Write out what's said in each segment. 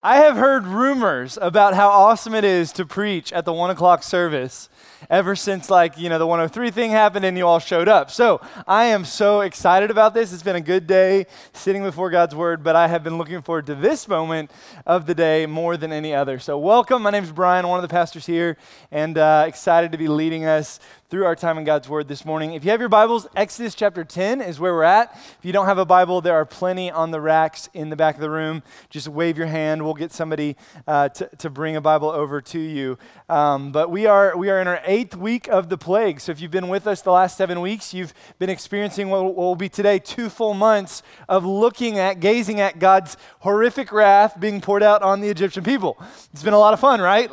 I have heard rumors about how awesome it is to preach at the 1 o'clock service ever since the 103 thing happened and you all showed up. So I am so excited about this. It's been a good day sitting before God's word, but I have been looking forward to this moment of the day more than any other. So welcome. My name is Brian, one of the pastors here, and excited to be leading us through our time in God's word this morning. If you have your Bibles, Exodus chapter 10 is where we're at. If you don't have a Bible, there are plenty on the racks in the back of the room. Just wave your hand. We'll get somebody to bring a Bible over to you. But we are in our 8th week of the plague. So if you've been with us the last 7 weeks, you've been experiencing what will be today 2 full months of gazing at God's horrific wrath being poured out on the Egyptian people. It's been a lot of fun, right?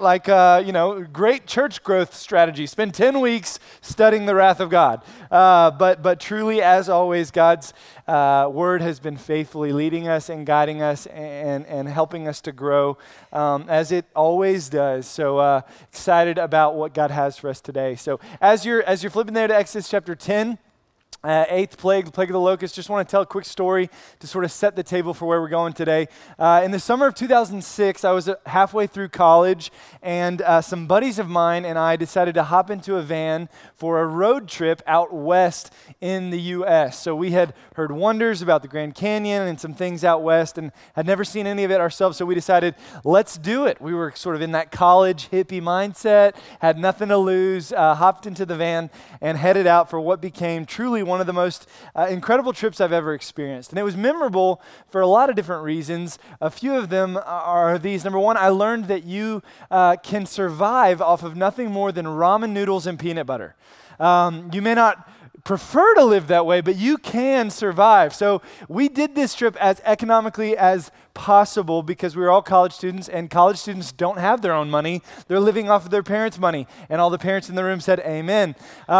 Great church growth strategy. Spend 10 weeks studying the wrath of God. But truly, as always, God's word has been faithfully leading us and guiding us and helping us to grow as it always does. So excited about what God has for us today. So as you're flipping there to Exodus chapter 10, 8th plague, the plague of the locust, just want to tell a quick story to sort of set the table for where we're going today. In the summer of 2006, I was halfway through college, and some buddies of mine and I decided to hop into a van for a road trip out west in the U.S. So we had heard wonders about the Grand Canyon and some things out west and had never seen any of it ourselves, so we decided, let's do it. We were sort of in that college hippie mindset, had nothing to lose, hopped into the van and headed out for what became truly one of the most incredible trips I've ever experienced. And it was memorable for a lot of different reasons. A few of them are these. Number one, I learned that you can survive off of nothing more than ramen noodles and peanut butter. You may not prefer to live that way, but you can survive. So we did this trip as economically as possible because we were all college students, and college students don't have their own money. They're living off of their parents' money, and all the parents in the room said amen.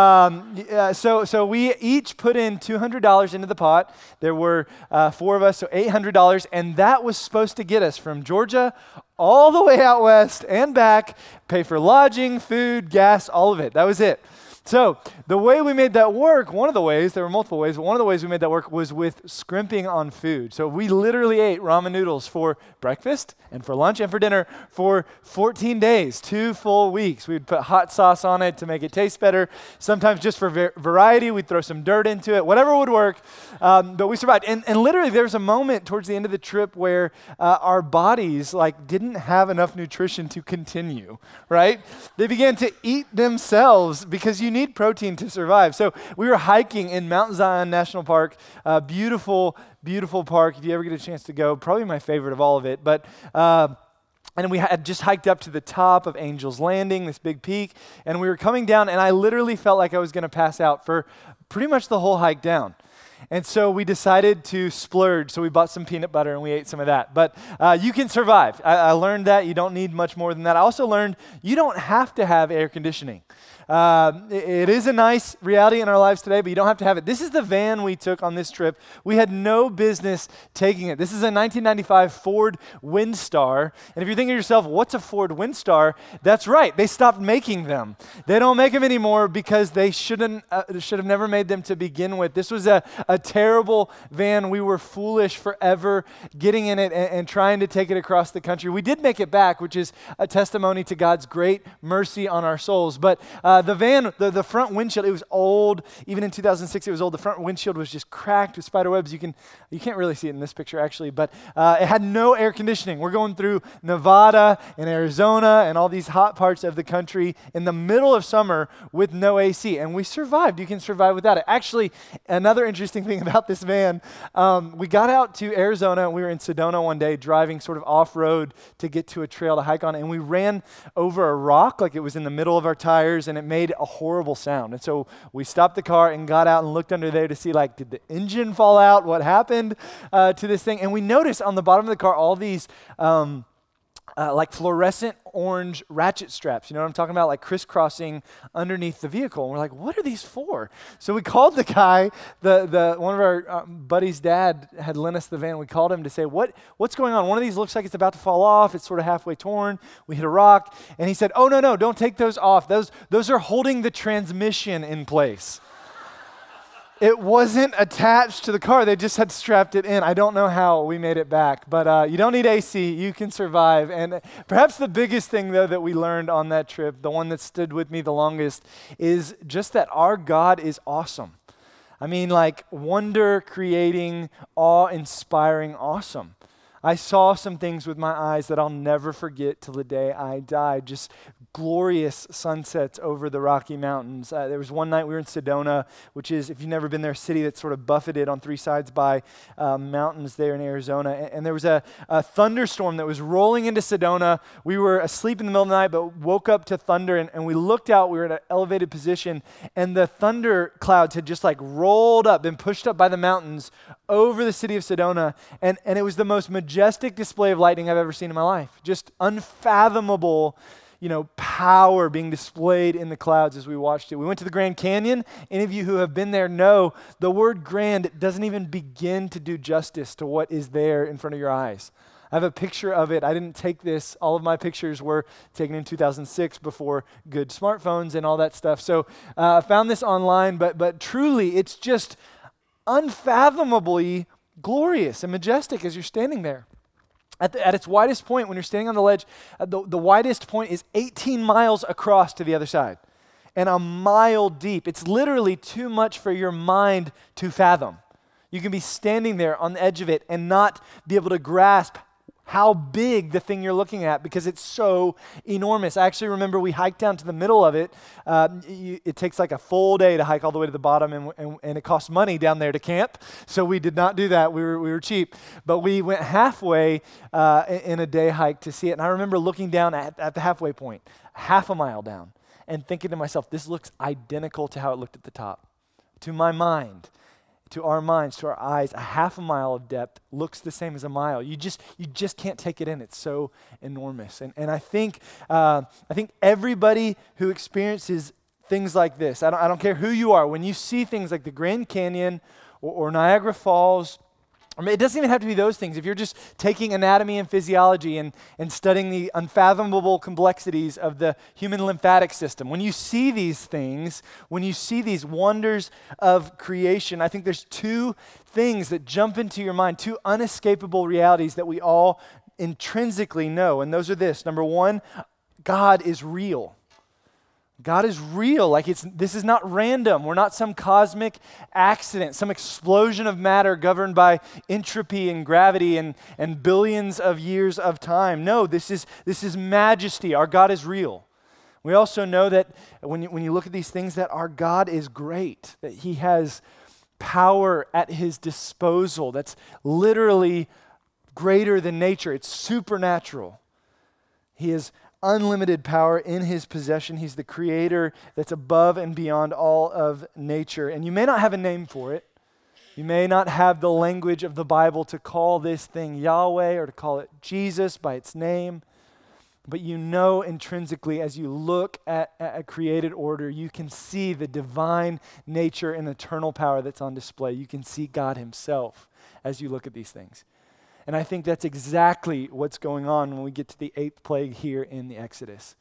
So we each put in $200 into the pot. There were 4 of us, so $800, and that was supposed to get us from Georgia all the way out west and back, pay for lodging, food, gas, all of it. That was it. So the way we made that work, one of the ways, there were multiple ways, but one of the ways we made that work was with scrimping on food. So we literally ate ramen noodles for breakfast and for lunch and for dinner for 14 days, 2 full weeks. We'd put hot sauce on it to make it taste better. Sometimes just for variety, we'd throw some dirt into it, whatever would work. But we survived. And literally there was a moment towards the end of the trip where our bodies didn't have enough nutrition to continue, right? They began to eat themselves because you need protein to survive. So we were hiking in Mount Zion National Park, beautiful, beautiful park. If you ever get a chance to go, probably my favorite of all of it. But and we had just hiked up to the top of Angel's Landing, this big peak, and we were coming down, and I literally felt like I was going to pass out for pretty much the whole hike down. And so we decided to splurge. So we bought some peanut butter and we ate some of that. But you can survive. I learned that you don't need much more than that. I also learned you don't have to have air conditioning. It is a nice reality in our lives today, but you don't have to have it. This is the van we took on this trip. We had no business taking it. This is a 1995 Ford Windstar. And if you're thinking to yourself, what's a Ford Windstar? That's right. They stopped making them. They don't make them anymore because they should have never made them to begin with. This was a terrible van. We were foolish forever getting in it and trying to take it across the country. We did make it back, which is a testimony to God's great mercy on our souls. But the van, the front windshield, it was old. Even in 2006, it was old. The front windshield was just cracked with spider webs. You can't really see it in this picture, actually, but it had no air conditioning. We're going through Nevada and Arizona and all these hot parts of the country in the middle of summer with no AC, and we survived. You can survive without it. Actually, another interesting thing about this van, we got out to Arizona, and we were in Sedona one day driving sort of off-road to get to a trail to hike on, and we ran over a rock like it was in the middle of our tires, and it made a horrible sound. And so we stopped the car and got out and looked under there to see, did the engine fall out? What happened to this thing? And we noticed on the bottom of the car all these fluorescent orange ratchet straps, you know what I'm talking about, crisscrossing underneath the vehicle. And we're like, what are these for? So we called the guy, one of our buddy's dad had lent us the van. We called him to say, what's going on? One of these looks like it's about to fall off. It's sort of halfway torn. We hit a rock. And he said, oh, no, don't take those off. Those are holding the transmission in place. It wasn't attached to the car. They just had strapped it in. I don't know how we made it back, but you don't need AC. You can survive. And perhaps the biggest thing, though, that we learned on that trip, the one that stood with me the longest, is just that our God is awesome. I mean, like wonder-creating, awe-inspiring awesome. I saw some things with my eyes that I'll never forget till the day I die. Just glorious sunsets over the Rocky Mountains. There was one night we were in Sedona, which is, if you've never been there, a city that's sort of buffeted on three sides by mountains there in Arizona. And there was a thunderstorm that was rolling into Sedona. We were asleep in the middle of the night, but woke up to thunder, and we looked out. We were at an elevated position, and the thunder clouds had just like rolled up, been pushed up by the mountains over the city of Sedona, and it was the most majestic display of lightning I've ever seen in my life. Just unfathomable, power being displayed in the clouds as we watched it. We went to the Grand Canyon. Any of you who have been there know the word grand doesn't even begin to do justice to what is there in front of your eyes. I have a picture of it. I didn't take this. All of my pictures were taken in 2006 before good smartphones and all that stuff. So I found this online, but truly it's just unfathomably glorious and majestic as you're standing there. At its widest point, when you're standing on the ledge, the widest point is 18 miles across to the other side and a mile deep. It's literally too much for your mind to fathom. You can be standing there on the edge of it and not be able to grasp how big the thing you're looking at because it's so enormous. I actually remember we hiked down to the middle of it. It takes like a full day to hike all the way to the bottom, and it costs money down there to camp. So we did not do that. We were cheap. But we went halfway in a day hike to see it. And I remember looking down at the halfway point, half a mile down, and thinking to myself, this looks identical to how it looked at the top. To my mind, to our minds, to our eyes, a half a mile of depth looks the same as a mile. You just can't take it in. It's so enormous. And I think everybody who experiences things like this, I don't care who you are, when you see things like the Grand Canyon or Niagara Falls, it doesn't even have to be those things. If you're just taking anatomy and physiology and studying the unfathomable complexities of the human lymphatic system, when you see these things, when you see these wonders of creation, I think there's two things that jump into your mind, two unescapable realities that we all intrinsically know, and those are this. Number one, God is real. God is real. Like this is not random. We're not some cosmic accident, some explosion of matter governed by entropy and gravity and billions of years of time. No, this is majesty. Our God is real. We also know that when you look at these things, that our God is great, that he has power at his disposal that's literally greater than nature. It's supernatural. He is unlimited power in his possession. He's the creator that's above and beyond all of nature. And you may not have a name for it. You may not have the language of the Bible to call this thing Yahweh or to call it Jesus by its name. But you know intrinsically as you look at a created order, you can see the divine nature and eternal power that's on display. You can see God himself as you look at these things. And I think that's exactly what's going on when we get to the 8th plague here in the Exodus.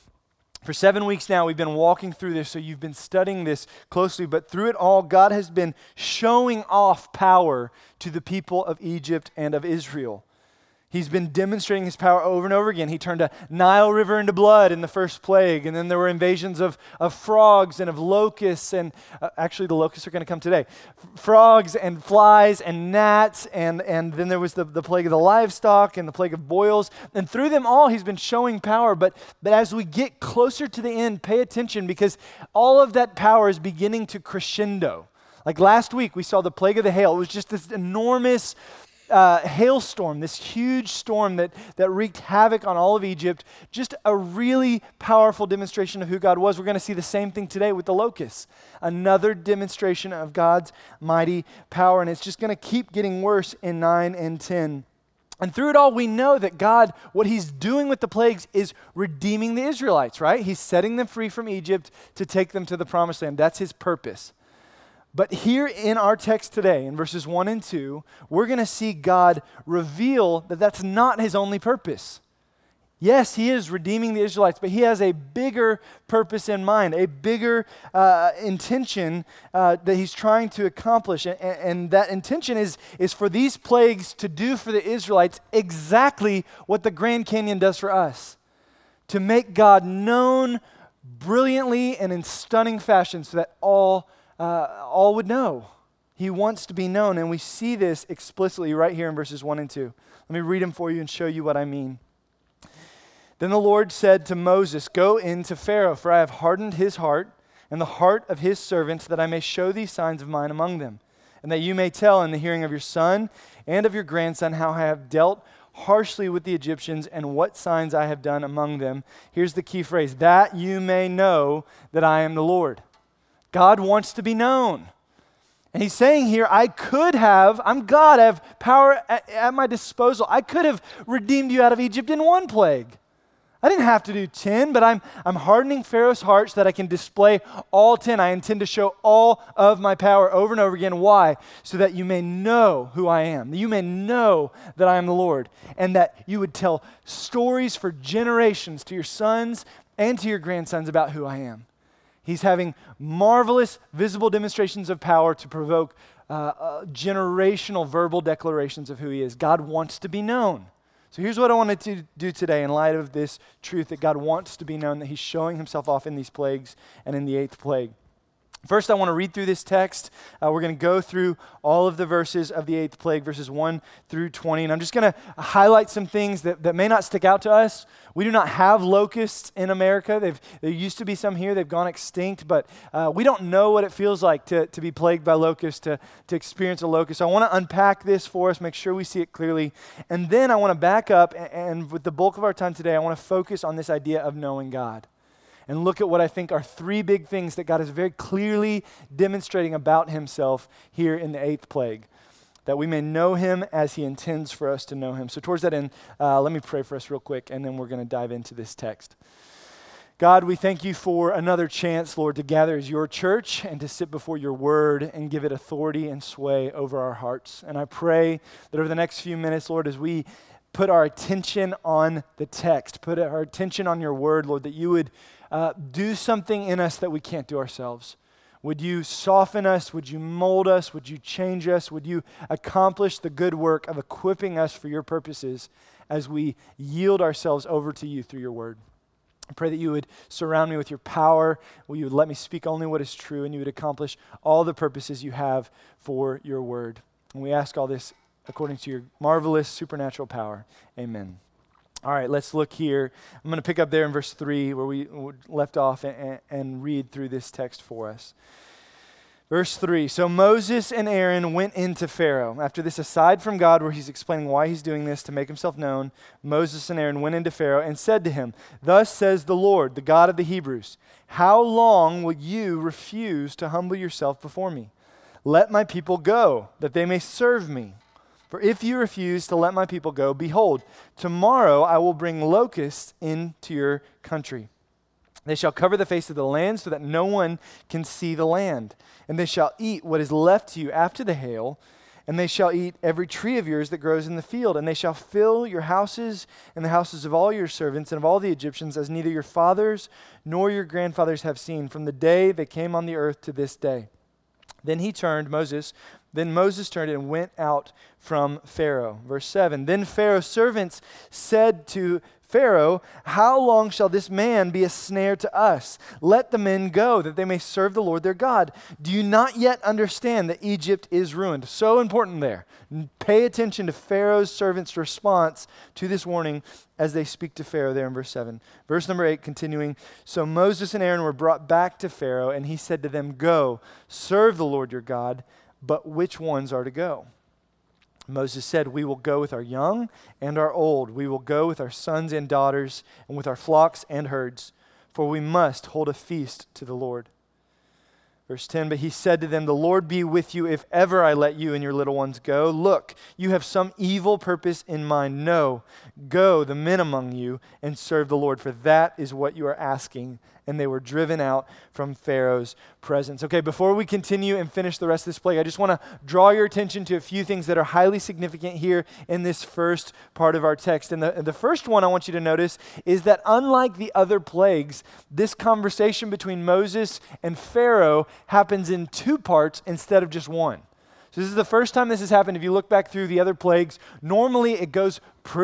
For 7 weeks now, we've been walking through this, so you've been studying this closely, but through it all, God has been showing off power to the people of Egypt and of Israel. He's been demonstrating his power over and over again. He turned a Nile River into blood in the first plague, and then there were invasions of frogs and of locusts, and actually the locusts are going to come today. Frogs and flies and gnats, and then there was the plague of the livestock and the plague of boils. And through them all, he's been showing power. But as we get closer to the end, pay attention, because all of that power is beginning to crescendo. Like last week, we saw the plague of the hail. It was just this enormous hailstorm, this huge storm that wreaked havoc on all of Egypt. Just a really powerful demonstration of who God was. We're going to see the same thing today with the locusts. Another demonstration of God's mighty power, and it's just going to keep getting worse in 9 and 10. And through it all, we know that God, what he's doing with the plagues is redeeming the Israelites, right? He's setting them free from Egypt to take them to the promised land. That's his purpose. But here in our text today, in verses 1 and 2, we're going to see God reveal that that's not his only purpose. Yes, he is redeeming the Israelites, but he has a bigger purpose in mind, a bigger intention that he's trying to accomplish. And that intention is for these plagues to do for the Israelites exactly what the Grand Canyon does for us, to make God known brilliantly and in stunning fashion so that all would know. He wants to be known, and we see this explicitly right here in verses 1 and 2. Let me read them for you and show you what I mean. Then the Lord said to Moses, "Go in to Pharaoh, for I have hardened his heart and the heart of his servants, that I may show these signs of mine among them, and that you may tell in the hearing of your son and of your grandson how I have dealt harshly with the Egyptians and what signs I have done among them." Here's the key phrase: that you may know that I am the Lord. God wants to be known. And he's saying here, I'm God, I have power at my disposal. I could have redeemed you out of Egypt in one plague. I didn't have to do 10, but I'm hardening Pharaoh's heart so that I can display all 10. I intend to show all of my power over and over again. Why? So that you may know who I am, that you may know that I am the Lord, and that you would tell stories for generations to your sons and to your grandsons about who I am. He's having marvelous, visible demonstrations of power to provoke generational verbal declarations of who he is. God wants to be known. So here's what I wanted to do today in light of this truth that God wants to be known, that he's showing himself off in these plagues and in the eighth plague. First, I want to read through this text. We're going to go through all of the verses of the eighth plague, verses 1 through 20. And I'm just going to highlight some things that may not stick out to us. We do not have locusts in America. There used to be some here. They've gone extinct. But we don't know what it feels like to be plagued by locusts, to experience a locust. So I want to unpack this for us, make sure we see it clearly. And then I want to back up. And with the bulk of our time today, I want to focus on this idea of knowing God, and look at what I think are three big things that God is very clearly demonstrating about himself here in the eighth plague, that we may know him as he intends for us to know him. So towards that end, let me pray for us real quick, and then we're going to dive into this text. God, we thank you for another chance, Lord, to gather as your church and to sit before your word and give it authority and sway over our hearts. And I pray that over the next few minutes, Lord, as we put our attention on the text, put our attention on your word, Lord, that you would do something in us that we can't do ourselves. Would you soften us? Would you mold us? Would you change us? Would you accomplish the good work of equipping us for your purposes as we yield ourselves over to you through your word? I pray that you would surround me with your power, you would let me speak only what is true, and you would accomplish all the purposes you have for your word. And we ask all this according to your marvelous supernatural power. Amen. All right, let's look here. I'm going to pick up there in verse 3 where we left off and read through this text for us. Verse 3, so Moses and Aaron went into Pharaoh. After this aside from God, where he's explaining why he's doing this to make himself known, Moses and Aaron went into Pharaoh and said to him, "Thus says the Lord, the God of the Hebrews, how long will you refuse to humble yourself before me? Let my people go, that they may serve me. For if you refuse to let my people go, behold, tomorrow I will bring locusts into your country. They shall cover the face of the land so that no one can see the land. And they shall eat what is left to you after the hail, and they shall eat every tree of yours that grows in the field. And they shall fill your houses and the houses of all your servants and of all the Egyptians, as neither your fathers nor your grandfathers have seen, from the day they came on the earth to this day." Then Moses turned and went out from Pharaoh. Verse 7, then Pharaoh's servants said to Pharaoh, "How long shall this man be a snare to us? Let the men go, that they may serve the Lord their God. Do you not yet understand that Egypt is ruined?" So important there. Pay attention to Pharaoh's servants' response to this warning as they speak to Pharaoh there in verse 7. Verse number 8, continuing, so Moses and Aaron were brought back to Pharaoh, and he said to them, "Go, serve the Lord your God, but which ones are to go?" Moses said, "We will go with our young and our old. We will go with our sons and daughters and with our flocks and herds, for we must hold a feast to the Lord." Verse 10, but he said to them, "The Lord be with you if ever I let you and your little ones go. Look, you have some evil purpose in mind. No, go, the men among you, and serve the Lord, for that is what you are asking, and they were driven out from Pharaoh's presence. Okay, before we continue and finish the rest of this plague, I just want to draw your attention to a few things that are highly significant here in this first part of our text. And the first one I want you to notice is that unlike the other plagues, this conversation between Moses and Pharaoh happens in two parts instead of just one. So this is the first time this has happened. If you look back through the other plagues, normally it goes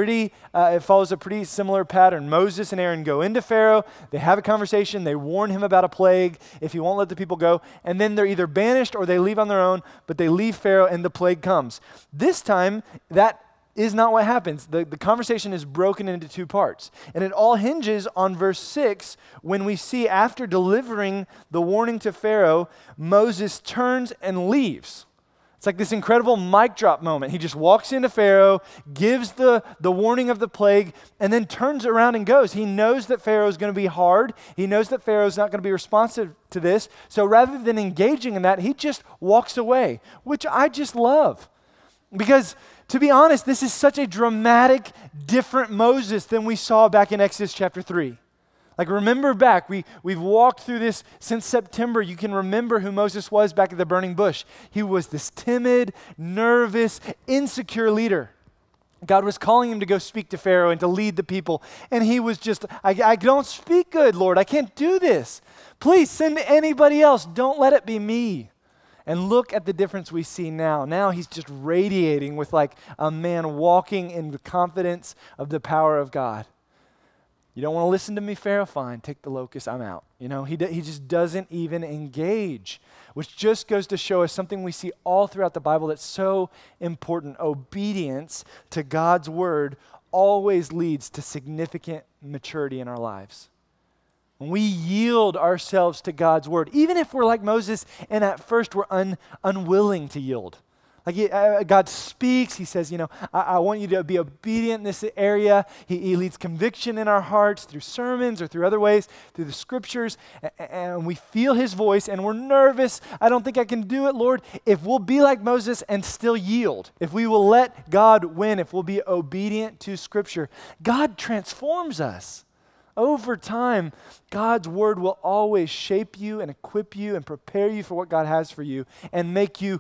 it follows a pretty similar pattern. Moses and Aaron go into Pharaoh, they have a conversation, they warn him about a plague if he won't let the people go, and then they're either banished or they leave on their own, but they leave Pharaoh and the plague comes. This time, that is not what happens. The conversation is broken into two parts. And it all hinges on verse 6 when we see after delivering the warning to Pharaoh, Moses turns and leaves. It's like this incredible mic drop moment. He just walks into Pharaoh, gives the warning of the plague, and then turns around and goes. He knows that Pharaoh's going to be hard. He knows that Pharaoh's not going to be responsive to this. So rather than engaging in that, he just walks away, which I just love. Because to be honest, this is such a dramatic, different Moses than we saw back in Exodus chapter 3. Like, remember back, we've walked through this since September. You can remember who Moses was back at the burning bush. He was this timid, nervous, insecure leader. God was calling him to go speak to Pharaoh and to lead the people. And he was just, I don't speak good, Lord. I can't do this. Please send anybody else. Don't let it be me. And look at the difference we see now. Now he's just radiating with like a man walking in the confidence of the power of God. You don't want to listen to me, Pharaoh? Fine, take the locust, I'm out. You know, he just doesn't even engage, which just goes to show us something we see all throughout the Bible that's so important. Obedience to God's word always leads to significant maturity in our lives. When we yield ourselves to God's word, even if we're like Moses and at first we're unwilling to yield. Like God speaks, he says, I want you to be obedient in this area. He leads conviction in our hearts through sermons or through other ways, through the scriptures, and we feel his voice and we're nervous. I don't think I can do it, Lord. If we'll be like Moses and still yield, if we will let God win, if we'll be obedient to scripture, God transforms us. Over time, God's word will always shape you and equip you and prepare you for what God has for you and make you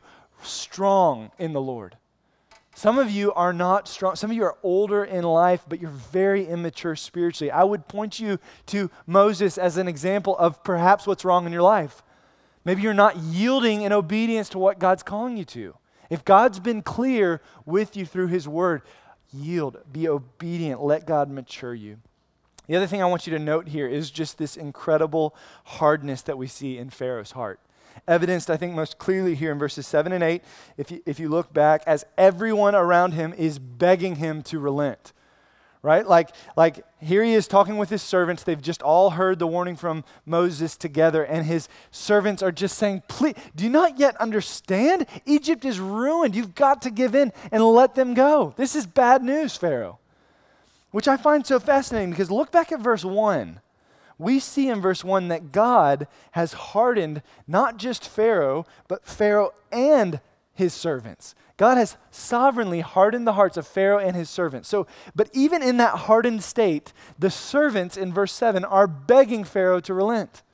strong in the Lord. Some of you are not strong. Some of you are older in life, but you're very immature spiritually. I would point you to Moses as an example of perhaps what's wrong in your life. Maybe you're not yielding in obedience to what God's calling you to. If God's been clear with you through his word, yield, be obedient, let God mature you. The other thing I want you to note here is just this incredible hardness that we see in Pharaoh's heart. Evidenced, I think, most clearly here in verses 7 and 8, if you look back, as everyone around him is begging him to relent, right? Like here he is talking with his servants. They've just all heard the warning from Moses together, and his servants are just saying, please, do you not yet understand? Egypt is ruined. You've got to give in and let them go. This is bad news, Pharaoh, which I find so fascinating because look back at verse 1. We see in verse 1 that God has hardened not just Pharaoh, but Pharaoh and his servants. God has sovereignly hardened the hearts of Pharaoh and his servants. But even in that hardened state, the servants in verse 7 are begging Pharaoh to relent,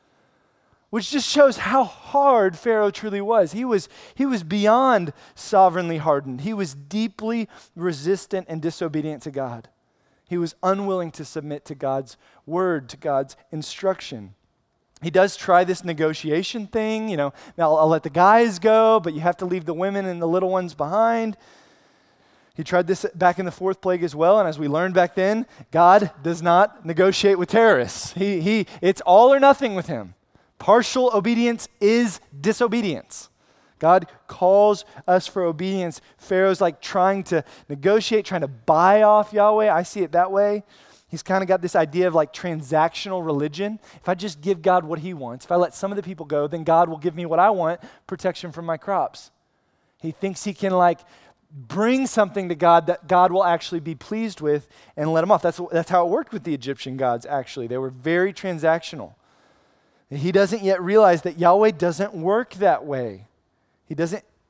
which just shows how hard Pharaoh truly was. He was beyond sovereignly hardened. He was deeply resistant and disobedient to God. He was unwilling to submit to God's word, to God's instruction. He does try this negotiation thing, now I'll let the guys go, but you have to leave the women and the little ones behind. He tried this back in the fourth plague as well, and as we learned back then, God does not negotiate with terrorists. It's all or nothing with him. Partial obedience is disobedience. God calls us for obedience. Pharaoh's like trying to negotiate, trying to buy off Yahweh. I see it that way. He's kind of got this idea of like transactional religion. If I just give God what he wants, if I let some of the people go, then God will give me what I want, protection from my crops. He thinks he can like bring something to God that God will actually be pleased with and let him off. That's how it worked with the Egyptian gods, actually. They were very transactional. He doesn't yet realize that Yahweh doesn't work that way. He doesn't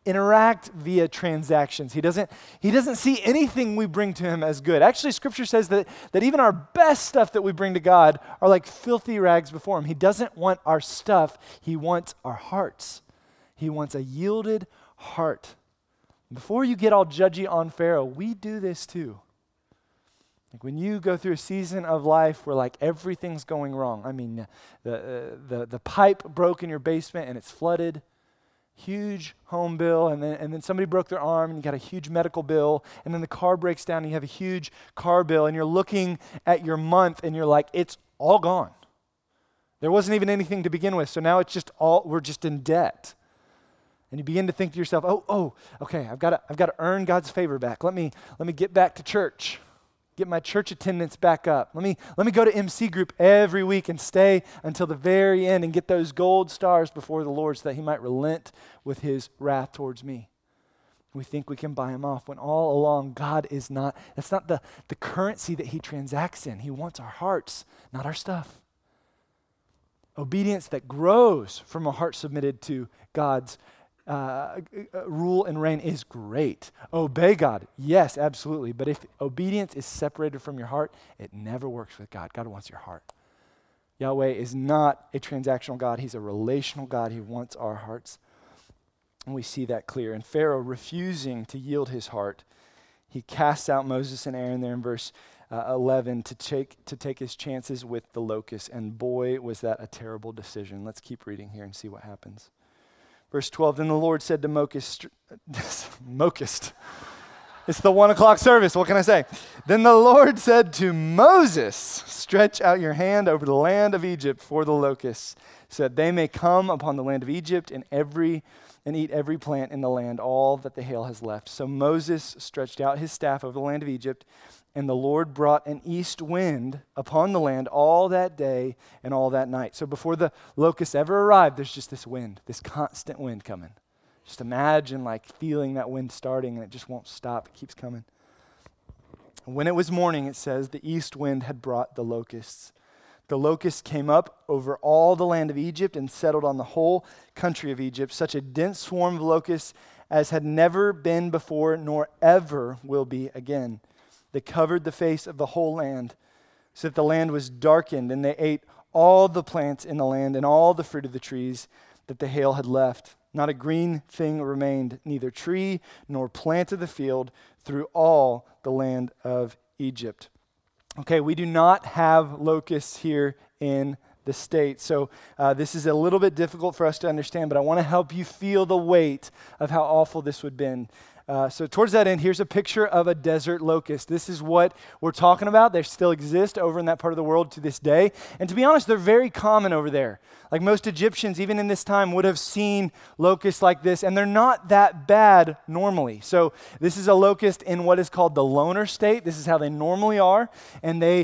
interact via transactions. He doesn't see anything we bring to him as good. Actually, Scripture says that even our best stuff that we bring to God are like filthy rags before him. He doesn't want our stuff. He wants our hearts. He wants a yielded heart. Before you get all judgy on Pharaoh, we do this too. Like when you go through a season of life where like everything's going wrong. I mean, the pipe broke in your basement and it's flooded. Huge home bill, and then somebody broke their arm and you got a huge medical bill, and then the car breaks down and you have a huge car bill, and you're looking at your month and you're like, it's all gone. There wasn't even anything to begin with, so now it's just we're just in debt. And you begin to think to yourself, okay, I've got to earn God's favor back. Let me get back to church. Get my church attendance back up. Let me go to MC group every week and stay until the very end and get those gold stars before the Lord so that he might relent with his wrath towards me. We think we can buy him off when all along God is not. That's not the currency that he transacts in. He wants our hearts, not our stuff. Obedience that grows from a heart submitted to God's rule and reign is great. Obey God, yes, absolutely. But if obedience is separated from your heart, it never works with God. God wants your heart. Yahweh is not a transactional God. He's a relational God. He wants our hearts. And we see that clear. And Pharaoh refusing to yield his heart, he casts out Moses and Aaron there in verse 11 to take his chances with the locusts. And boy, was that a terrible decision. Let's keep reading here and see what happens. Verse 12, then the Lord said to Mocust, it's the 1 o'clock service, what can I say? Then the Lord said to Moses, stretch out your hand over the land of Egypt for the locusts, so that they may come upon the land of Egypt and eat every plant in the land, all that the hail has left. So Moses stretched out his staff over the land of Egypt, and the Lord brought an east wind upon the land all that day and all that night. So before the locusts ever arrived, there's just this wind, this constant wind coming. Just imagine like feeling that wind starting and it just won't stop. It keeps coming. When it was morning, it says, the east wind had brought the locusts. The locusts came up over all the land of Egypt and settled on the whole country of Egypt, such a dense swarm of locusts as had never been before nor ever will be again. They covered the face of the whole land, so that the land was darkened, and they ate all the plants in the land and all the fruit of the trees that the hail had left. Not a green thing remained, neither tree nor plant of the field, through all the land of Egypt. Okay, we do not have locusts here in the States, so this is a little bit difficult for us to understand, but I want to help you feel the weight of how awful this would have been. So towards that end, here's a picture of a desert locust. This is what we're talking about. They still exist over in that part of the world to this day. And to be honest, they're very common over there. Like most Egyptians, even in this time, would have seen locusts like this, and they're not that bad normally. So this is a locust in what is called the loner state. This is how they normally are, and they're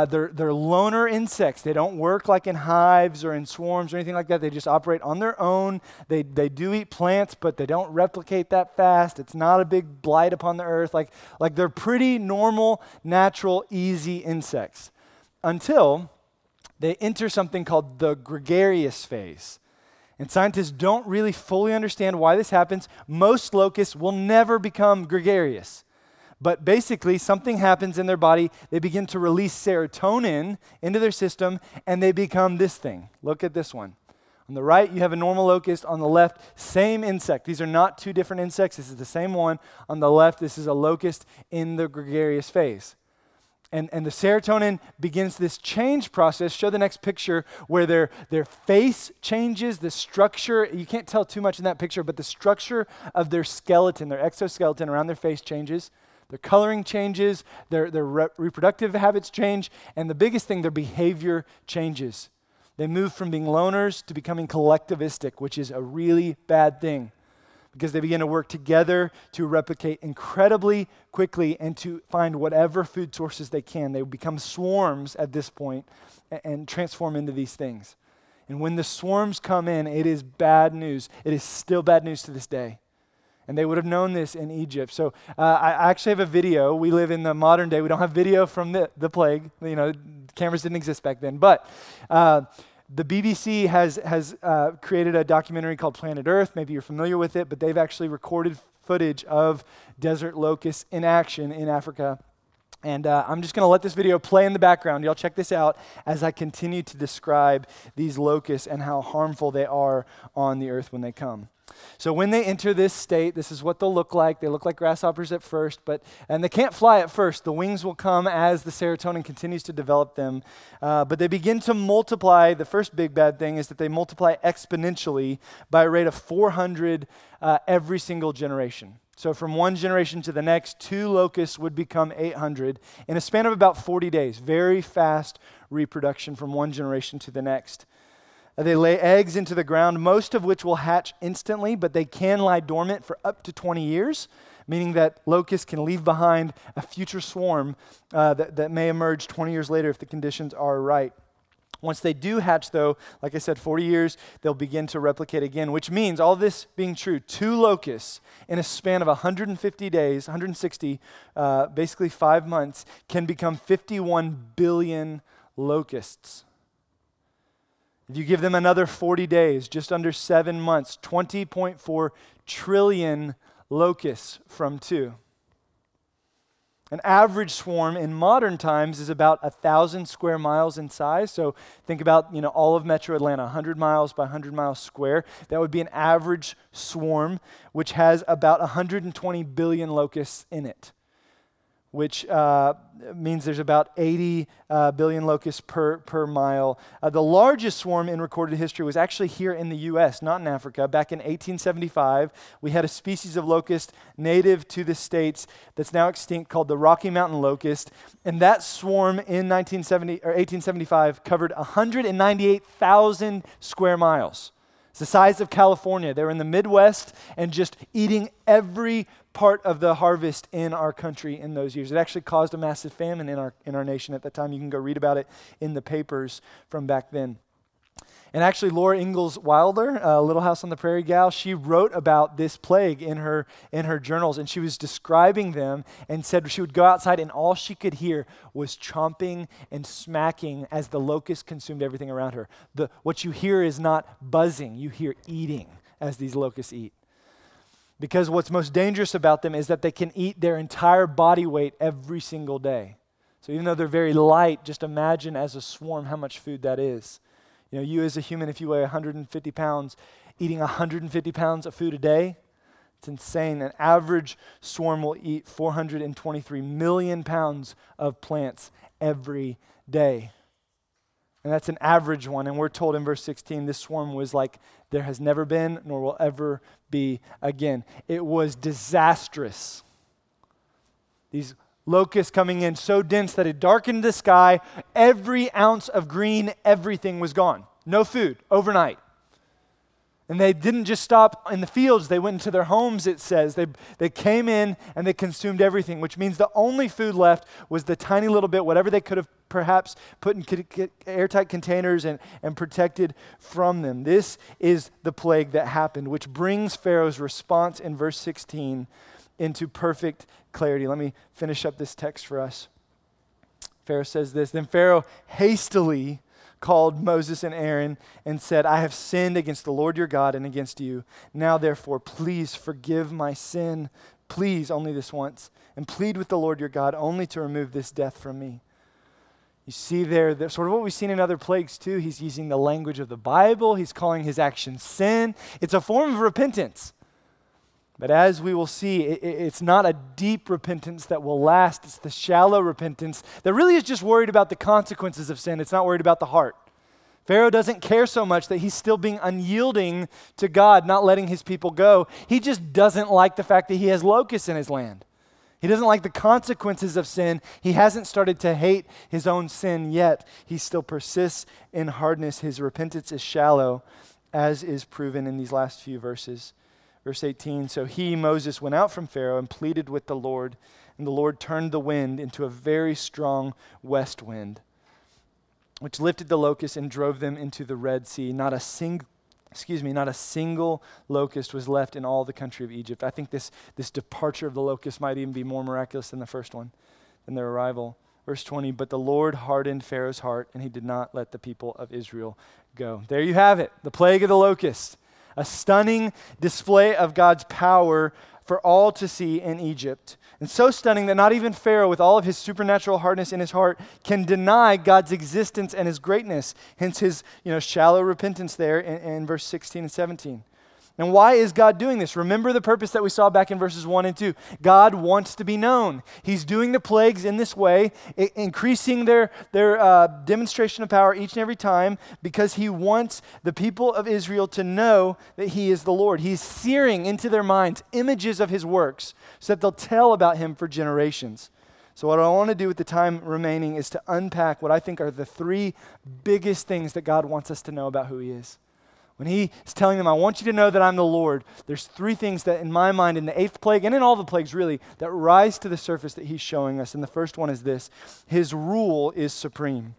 loner insects. They don't work like in hives or in swarms or anything like that. They just operate on their own. They do eat plants, but they don't replicate that fast. It's not a big blight upon the earth. Like they're pretty normal, natural, easy insects until they enter something called the gregarious phase. And scientists don't really fully understand why this happens. Most locusts will never become gregarious. But basically, something happens in their body. They begin to release serotonin into their system, and they become this thing. Look at this one. On the right, you have a normal locust. On the left, same insect. These are not two different insects. This is the same one. On the left, this is a locust in the gregarious phase. And the serotonin begins this change process. Show the next picture where their face changes, the structure. You can't tell too much in that picture, but the structure of their skeleton, their exoskeleton around their face changes. Their coloring changes, their reproductive habits change, and the biggest thing, their behavior changes. They move from being loners to becoming collectivistic, which is a really bad thing because they begin to work together to replicate incredibly quickly and to find whatever food sources they can. They become swarms at this point and transform into these things. And when the swarms come in, it is bad news. It is still bad news to this day. And they would have known this in Egypt. So I actually have a video. We live in the modern day. We don't have video from the plague. You know, cameras didn't exist back then. But The BBC has created a documentary called Planet Earth. Maybe you're familiar with it, but they've actually recorded footage of desert locusts in action in Africa. And I'm just going to let this video play in the background. Y'all check this out as I continue to describe these locusts and how harmful they are on the earth when they come. So when they enter this state, this is what they'll look like. They look like grasshoppers at first, and they can't fly at first. The wings will come as the serotonin continues to develop them. But they begin to multiply. The first big bad thing is that they multiply exponentially by a rate of 400 every single generation. So from one generation to the next, 2 locusts would become 800 in a span of about 40 days. Very fast reproduction from one generation to the next. They lay eggs into the ground, most of which will hatch instantly, but they can lie dormant for up to 20 years, meaning that locusts can leave behind a future swarm that may emerge 20 years later if the conditions are right. Once they do hatch, though, like I said, 40 years, they'll begin to replicate again, which means, all this being true, 2 locusts in a span of 150 days, 160, basically 5 months, can become 51 billion locusts. If you give them another 40 days, just under 7 months, 20.4 trillion locusts from 2. An average swarm in modern times is about 1,000 square miles in size. So think about, all of Metro Atlanta, 100 miles by 100 miles square. That would be an average swarm, which has about 120 billion locusts in it, which means there's about 80 billion locusts per mile. The largest swarm in recorded history was actually here in the U.S., not in Africa. Back in 1875, we had a species of locust native to the States that's now extinct called the Rocky Mountain locust, and that swarm in 1875 covered 198,000 square miles. It's the size of California. They were in the Midwest and just eating every part of the harvest in our country in those years. It actually caused a massive famine in our nation at that time. You can go read about it in the papers from back then. And actually, Laura Ingalls Wilder, Little House on the Prairie gal, she wrote about this plague in her journals, and she was describing them and said she would go outside and all she could hear was chomping and smacking as the locust consumed everything around her. What you hear is not buzzing, you hear eating as these locusts eat. Because what's most dangerous about them is that they can eat their entire body weight every single day. So even though they're very light, just imagine as a swarm how much food that is. You as a human, if you weigh 150 pounds, eating 150 pounds of food a day, it's insane. An average swarm will eat 423 million pounds of plants every day. And that's an average one. And we're told in verse 16, this swarm was like there has never been nor will ever be again. It was disastrous. These locusts coming in so dense that it darkened the sky. Every ounce of green, everything was gone. No food overnight. And they didn't just stop in the fields. They went into their homes, it says. They came in and they consumed everything, which means the only food left was the tiny little bit, whatever they could have perhaps put in airtight containers and protected from them. This is the plague that happened, which brings Pharaoh's response in verse 16 into perfect clarity. Let me finish up this text for us. Pharaoh says this, "Then Pharaoh hastily called Moses and Aaron and said, I have sinned against the Lord your God and against you. Now therefore, please forgive my sin. Please, only this once. And plead with the Lord your God only to remove this death from me." You see there, sort of what we've seen in other plagues too. He's using the language of the Bible. He's calling his action sin. It's a form of repentance. But as we will see, it's not a deep repentance that will last. It's the shallow repentance that really is just worried about the consequences of sin. It's not worried about the heart. Pharaoh doesn't care so much that he's still being unyielding to God, not letting his people go. He just doesn't like the fact that he has locusts in his land. He doesn't like the consequences of sin. He hasn't started to hate his own sin yet. He still persists in hardness. His repentance is shallow, as is proven in these last few verses. Verse 18, "So he, Moses, went out from Pharaoh and pleaded with the Lord, and the Lord turned the wind into a very strong west wind, which lifted the locusts and drove them into the Red Sea. Not a single locust was left in all the country of Egypt." I think this departure of the locust might even be more miraculous than the first one, than their arrival. Verse 20, but the Lord hardened Pharaoh's heart, and he did not let the people of Israel go. There you have it, the plague of the locust, a stunning display of God's power for all to see in Egypt. And so stunning that not even Pharaoh, with all of his supernatural hardness in his heart, can deny God's existence and his greatness. Hence his shallow repentance there in verse 16 and 17. And why is God doing this? Remember the purpose that we saw back in verses 1 and 2. God wants to be known. He's doing the plagues in this way, increasing their demonstration of power each and every time because he wants the people of Israel to know that he is the Lord. He's searing into their minds images of his works so that they'll tell about him for generations. So what I want to do with the time remaining is to unpack what I think are the three biggest things that God wants us to know about who he is. When he is telling them, I want you to know that I'm the Lord, there's three things that in my mind, in the eighth plague, and in all the plagues really, that rise to the surface that he's showing us. And the first one is this: his rule is supreme.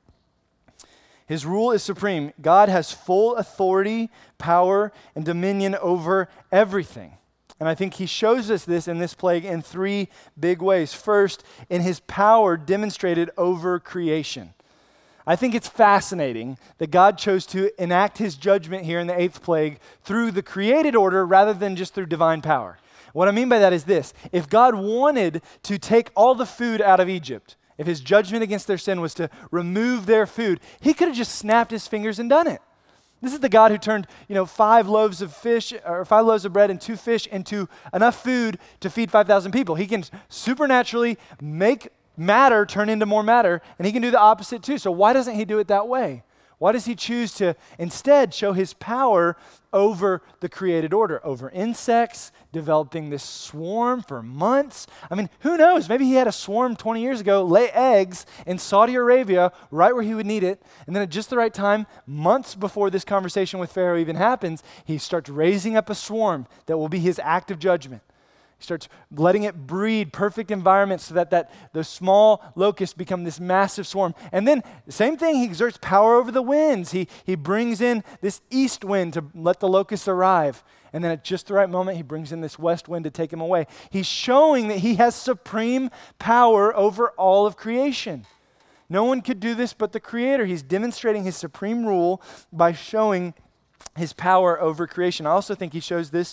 His rule is supreme. God has full authority, power, and dominion over everything. And I think he shows us this in this plague in three big ways. First, in his power demonstrated over creation. I think it's fascinating that God chose to enact his judgment here in the eighth plague through the created order rather than just through divine power. What I mean by that is this: if God wanted to take all the food out of Egypt, if his judgment against their sin was to remove their food, he could have just snapped his fingers and done it. This is the God who turned, 5 loaves of bread and 2 fish into enough food to feed 5,000 people. He can supernaturally make matter turn into more matter, and he can do the opposite too. So why doesn't he do it that way? Why does he choose to instead show his power over the created order, over insects, developing this swarm for months? I mean, who knows? Maybe he had a swarm 20 years ago lay eggs in Saudi Arabia right where he would need it, and then at just the right time, months before this conversation with Pharaoh even happens, he starts raising up a swarm that will be his act of judgment. He starts letting it breed perfect environments so that the small locusts become this massive swarm. And then, same thing, he exerts power over the winds. He brings in this east wind to let the locusts arrive. And then at just the right moment, he brings in this west wind to take him away. He's showing that he has supreme power over all of creation. No one could do this but the Creator. He's demonstrating his supreme rule by showing his power over creation. I also think he shows this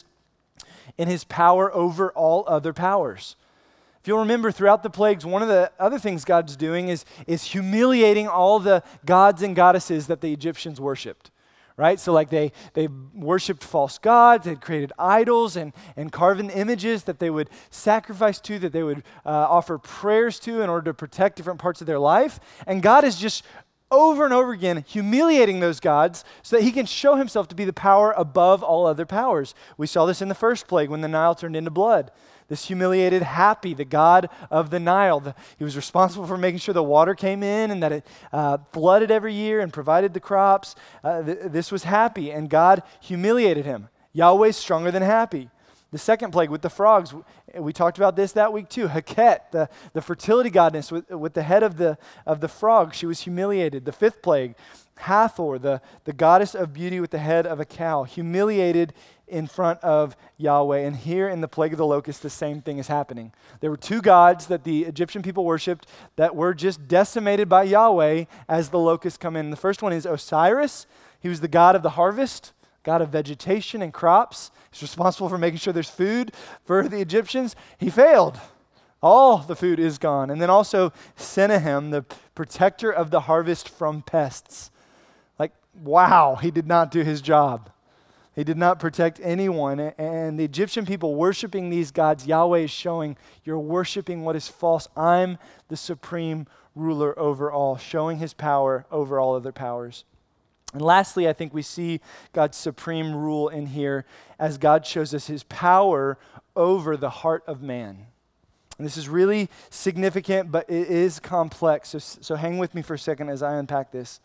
in his power over all other powers. If you'll remember, throughout the plagues, one of the other things God's doing is humiliating all the gods and goddesses that the Egyptians worshipped, right? So like they worshipped false gods, they'd created idols and carven images that they would sacrifice to, that they would offer prayers to in order to protect different parts of their life. And God is just over and over again humiliating those gods so that he can show himself to be the power above all other powers. We saw this in the first plague when the Nile turned into blood. This humiliated Hapi, the god of the Nile. He was responsible for making sure the water came in and that it flooded every year and provided the crops. This was Hapi, and God humiliated him. Yahweh's stronger than Hapi. The second plague with the frogs, we talked about this that week too. Heket, the fertility goddess with the head of the frog, she was humiliated. The fifth plague, Hathor, the goddess of beauty with the head of a cow, humiliated in front of Yahweh. And here in the plague of the locusts, the same thing is happening. There were two gods that the Egyptian people worshipped that were just decimated by Yahweh as the locusts come in. The first one is Osiris. He was the god of the harvest, god of vegetation and crops. He's responsible for making sure there's food for the Egyptians. He failed. All the food is gone. And then also Sennacherib, the protector of the harvest from pests. Like, wow, he did not do his job. He did not protect anyone. And the Egyptian people worshiping these gods, Yahweh is showing, you're worshiping what is false. I'm the supreme ruler over all, showing his power over all other powers. And lastly, I think we see God's supreme rule in here as God shows us his power over the heart of man. And this is really significant, but it is complex. So hang with me for a second as I unpack this.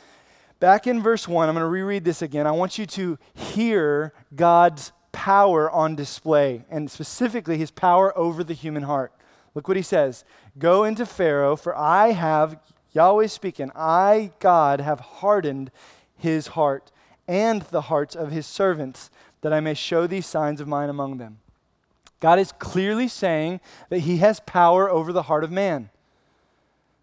Back in verse 1, I'm going to reread this again. I want you to hear God's power on display, and specifically his power over the human heart. Look what he says. Go into Pharaoh, for I have, Yahweh speaking, I, God, have hardened his heart and the hearts of his servants, that I may show these signs of mine among them. God is clearly saying that he has power over the heart of man.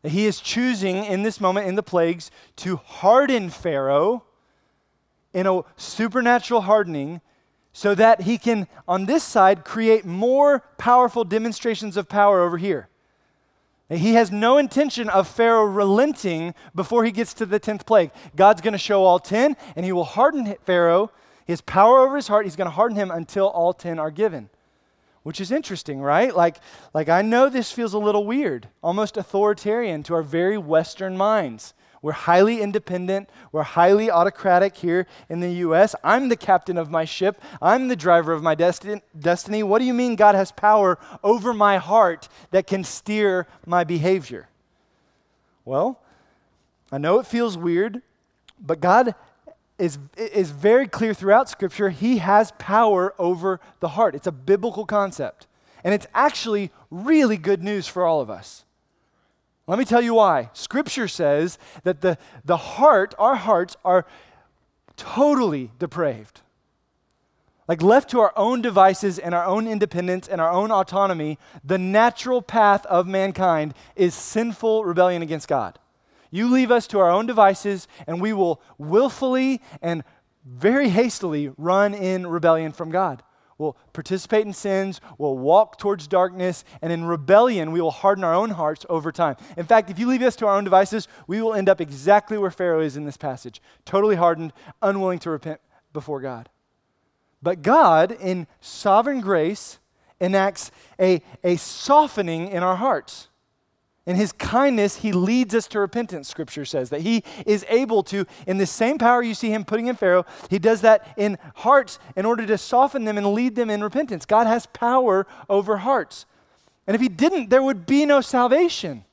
He is choosing in this moment in the plagues to harden Pharaoh in a supernatural hardening so that he can, on this side, create more powerful demonstrations of power over here. He has no intention of Pharaoh relenting before he gets to the 10th plague. God's going to show all 10, and he will harden Pharaoh. His power over his heart, he's going to harden him until all 10 are given. Which is interesting, right? Like I know this feels a little weird, almost authoritarian to our very Western minds. We're highly independent. We're highly autocratic here in the U.S. I'm the captain of my ship. I'm the driver of my destiny. What do you mean God has power over my heart that can steer my behavior? Well, I know it feels weird, but God is very clear throughout Scripture. He has power over the heart. It's a biblical concept. And it's actually really good news for all of us. Let me tell you why. Scripture says that the heart, our hearts, are totally depraved. Like left to our own devices and our own independence and our own autonomy, the natural path of mankind is sinful rebellion against God. You leave us to our own devices and we will willfully and very hastily run in rebellion from God. We'll participate in sins, we'll walk towards darkness, and in rebellion, we will harden our own hearts over time. In fact, if you leave us to our own devices, we will end up exactly where Pharaoh is in this passage, totally hardened, unwilling to repent before God. But God, in sovereign grace, enacts a softening in our hearts. In his kindness, he leads us to repentance, Scripture says, that he is able to, in the same power you see him putting in Pharaoh, he does that in hearts in order to soften them and lead them in repentance. God has power over hearts. And if he didn't, there would be no salvation.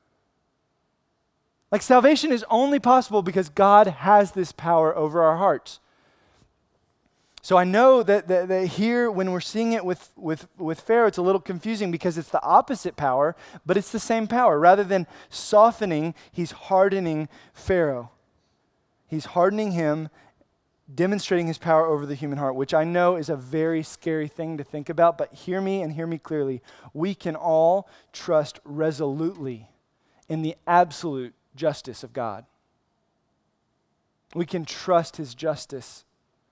Like salvation is only possible because God has this power over our hearts. So I know that here, when we're seeing it with Pharaoh, it's a little confusing because it's the opposite power, but it's the same power. Rather than softening, he's hardening Pharaoh. He's hardening him, demonstrating his power over the human heart, which I know is a very scary thing to think about, but hear me and hear me clearly. We can all trust resolutely in the absolute justice of God. We can trust his justice.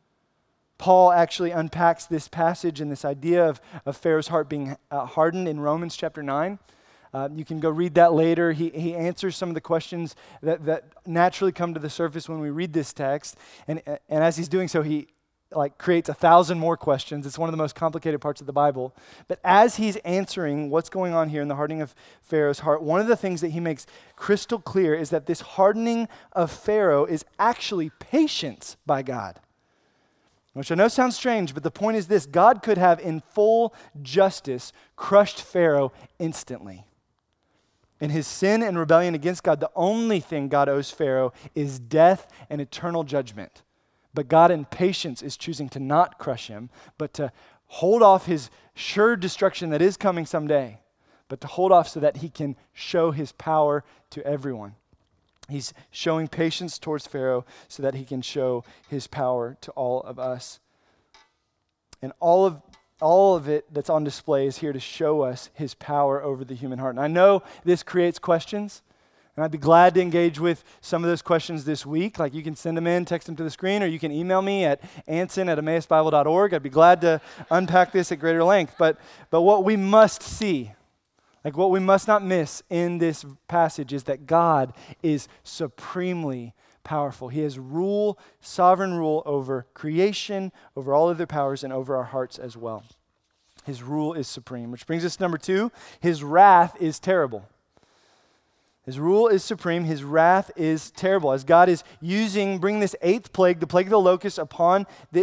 Paul actually unpacks this passage and this idea of Pharaoh's heart being hardened in Romans chapter 9. You can go read that later. He answers some of the questions that naturally come to the surface when we read this text. And as he's doing so, he creates 1,000 more questions. It's one of the most complicated parts of the Bible. But as he's answering what's going on here in the hardening of Pharaoh's heart, one of the things that he makes crystal clear is that this hardening of Pharaoh is actually patience by God. Which I know sounds strange, but the point is this: God could have in full justice crushed Pharaoh instantly. In his sin and rebellion against God, the only thing God owes Pharaoh is death and eternal judgment. But God in patience is choosing to not crush him, but to hold off his sure destruction that is coming someday, but to hold off so that he can show his power to everyone. He's showing patience towards Pharaoh so that he can show his power to all of us. And all of it that's on display is here to show us his power over the human heart. And I know this creates questions, and I'd be glad to engage with some of those questions this week. Like you can send them in, text them to the screen, or you can email me at anson@emmausbible.org. I'd be glad to unpack this at greater length. But what we must see, what we must not miss in this passage is that God is supremely powerful. He has sovereign rule over creation, over all other powers, and over our hearts as well. His rule is supreme, which brings us to number 2. His wrath is terrible. His rule is supreme. His wrath is terrible. As God is bringing this 8th plague, the plague of the locust, upon the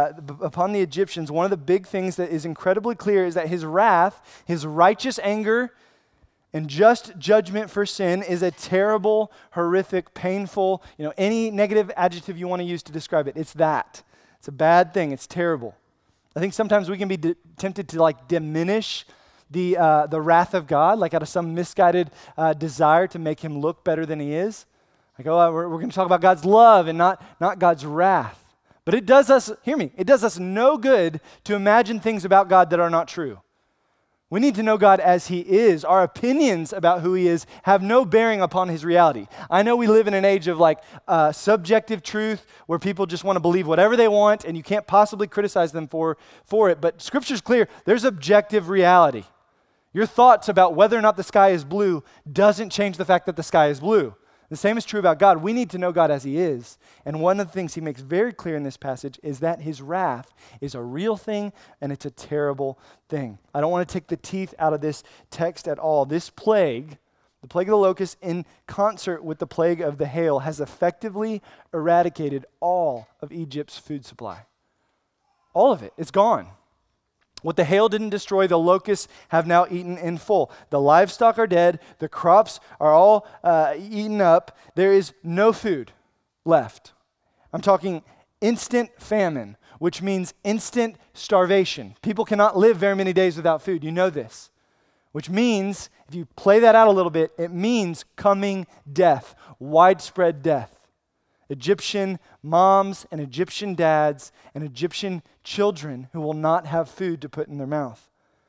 Egyptians, one of the big things that is incredibly clear is that his wrath, his righteous anger, and just judgment for sin is a terrible, horrific, painful, any negative adjective you want to use to describe it. It's that. It's a bad thing. It's terrible. I think sometimes we can be tempted to diminish the wrath of God, out of some misguided desire to make him look better than he is. We're going to talk about God's love and not God's wrath. But it does us no good to imagine things about God that are not true. We need to know God as he is. Our opinions about who he is have no bearing upon his reality. I know we live in an age of subjective truth where people just want to believe whatever they want and you can't possibly criticize them for it. But Scripture's clear. There's objective reality. Your thoughts about whether or not the sky is blue doesn't change the fact that the sky is blue. The same is true about God. We need to know God as he is. And one of the things he makes very clear in this passage is that his wrath is a real thing and it's a terrible thing. I don't want to take the teeth out of this text at all. This plague, the plague of the locust in concert with the plague of the hail, has effectively eradicated all of Egypt's food supply. All of it. It's gone. What the hail didn't destroy, the locusts have now eaten in full. The livestock are dead. The crops are all eaten up. There is no food left. I'm talking instant famine, which means instant starvation. People cannot live very many days without food. You know this. Which means, if you play that out a little bit, it means coming death, widespread death. Egyptian moms and Egyptian dads and Egyptian children who will not have food to put in their mouth.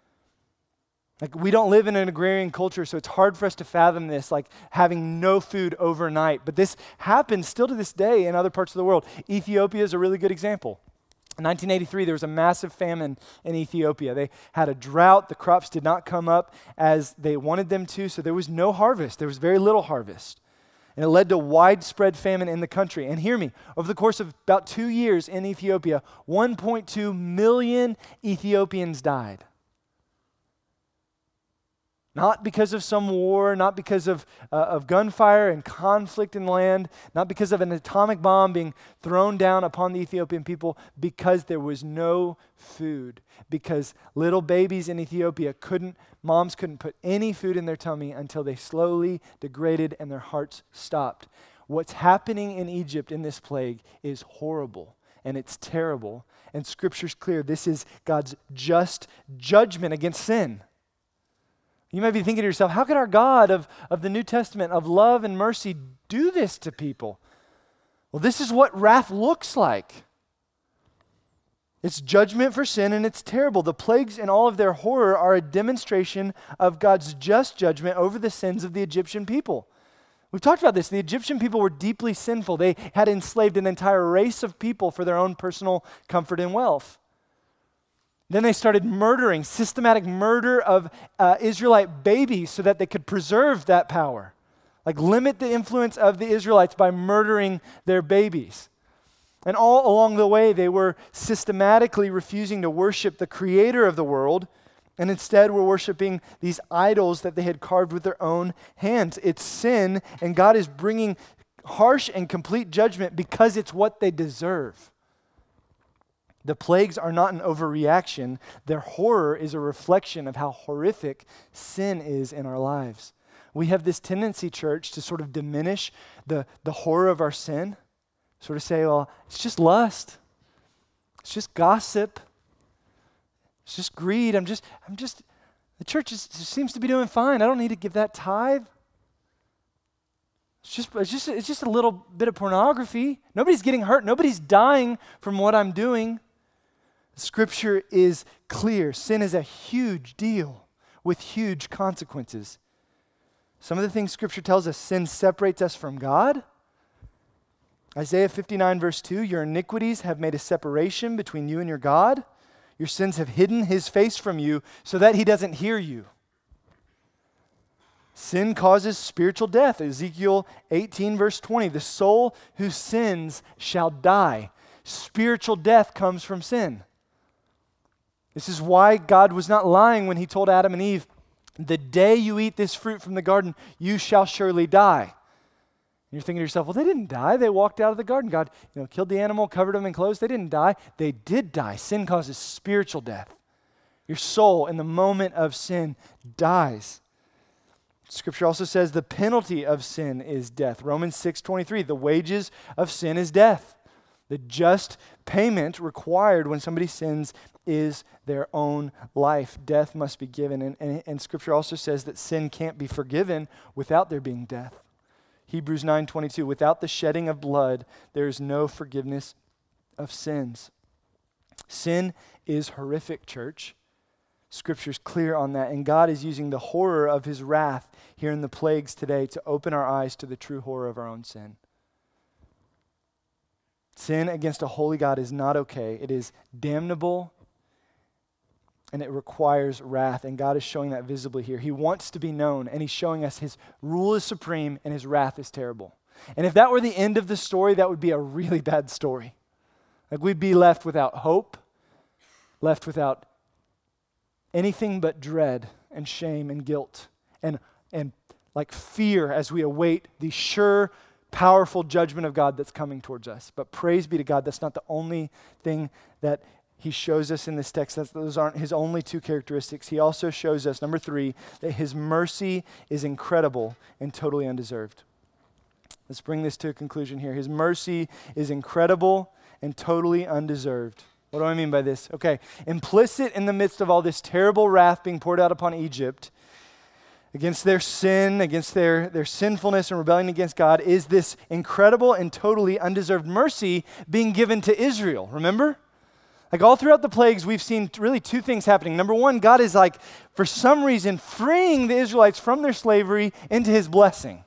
We don't live in an agrarian culture, so it's hard for us to fathom this, having no food overnight. But this happens still to this day in other parts of the world. Ethiopia is a really good example. In 1983, there was a massive famine in Ethiopia. They had a drought. The crops did not come up as they wanted them to, so there was no harvest. There was very little harvest. And it led to widespread famine in the country. And hear me, over the course of about 2 years in Ethiopia, 1.2 million Ethiopians died. Not because of some war, not because of gunfire and conflict in land, not because of an atomic bomb being thrown down upon the Ethiopian people, because there was no food. Because little babies in Ethiopia moms couldn't put any food in their tummy until they slowly degraded and their hearts stopped. What's happening in Egypt in this plague is horrible and it's terrible. And Scripture's clear. This is God's just judgment against sin. You might be thinking to yourself, how could our God of the New Testament, of love and mercy, do this to people? Well, this is what wrath looks like. It's judgment for sin, and it's terrible. The plagues in all of their horror are a demonstration of God's just judgment over the sins of the Egyptian people. We've talked about this. The Egyptian people were deeply sinful. They had enslaved an entire race of people for their own personal comfort and wealth. Then they started murdering, systematic murder of Israelite babies so that they could preserve that power. Limit the influence of the Israelites by murdering their babies. And all along the way, they were systematically refusing to worship the creator of the world, and instead were worshiping these idols that they had carved with their own hands. It's sin, and God is bringing harsh and complete judgment because it's what they deserve. The plagues are not an overreaction. Their horror is a reflection of how horrific sin is in our lives. We have this tendency, church, to sort of diminish the horror of our sin. Sort of say, well, it's just lust. It's just gossip. It's just greed. The church seems to be doing fine. I don't need to give that tithe. It's just a little bit of pornography. Nobody's getting hurt. Nobody's dying from what I'm doing. Scripture is clear. Sin is a huge deal with huge consequences. Some of the things Scripture tells us, sin separates us from God. Isaiah 59 verse 2, your iniquities have made a separation between you and your God. Your sins have hidden his face from you so that he doesn't hear you. Sin causes spiritual death. Ezekiel 18 verse 20, the soul who sins shall die. Spiritual death comes from sin. This is why God was not lying when he told Adam and Eve, the day you eat this fruit from the garden, you shall surely die. And you're thinking to yourself, well, they didn't die. They walked out of the garden. God, killed the animal, covered them in clothes. They didn't die. They did die. Sin causes spiritual death. Your soul in the moment of sin dies. Scripture also says the penalty of sin is death. Romans 6:23, the wages of sin is death. The just payment required when somebody sins is their own life. Death must be given. And Scripture also says that sin can't be forgiven without there being death. Hebrews 9:22, without the shedding of blood, there is no forgiveness of sins. Sin is horrific, church. Scripture's clear on that, and God is using the horror of his wrath here in the plagues today to open our eyes to the true horror of our own sin. Sin against a holy God is not okay. It is damnable, and it requires wrath, and God is showing that visibly here. He wants to be known, and he's showing us his rule is supreme and his wrath is terrible. And if that were the end of the story, that would be a really bad story. Like, we'd be left without hope, left without anything but dread and shame and guilt and like fear as we await the sure, powerful judgment of God that's coming towards us. But praise be to God, that's not the only thing that he shows us in this text. Those aren't his only two characteristics. He also shows us, number 3, that his mercy is incredible and totally undeserved. Let's bring this to a conclusion here. His mercy is incredible and totally undeserved. What do I mean by this? Okay, implicit in the midst of all this terrible wrath being poured out upon Egypt against their sin, against their sinfulness and rebellion against God, is this incredible and totally undeserved mercy being given to Israel. Remember? Like, all throughout the plagues, we've seen really 2 things happening. Number 1, God is like, for some reason, freeing the Israelites from their slavery into his blessing.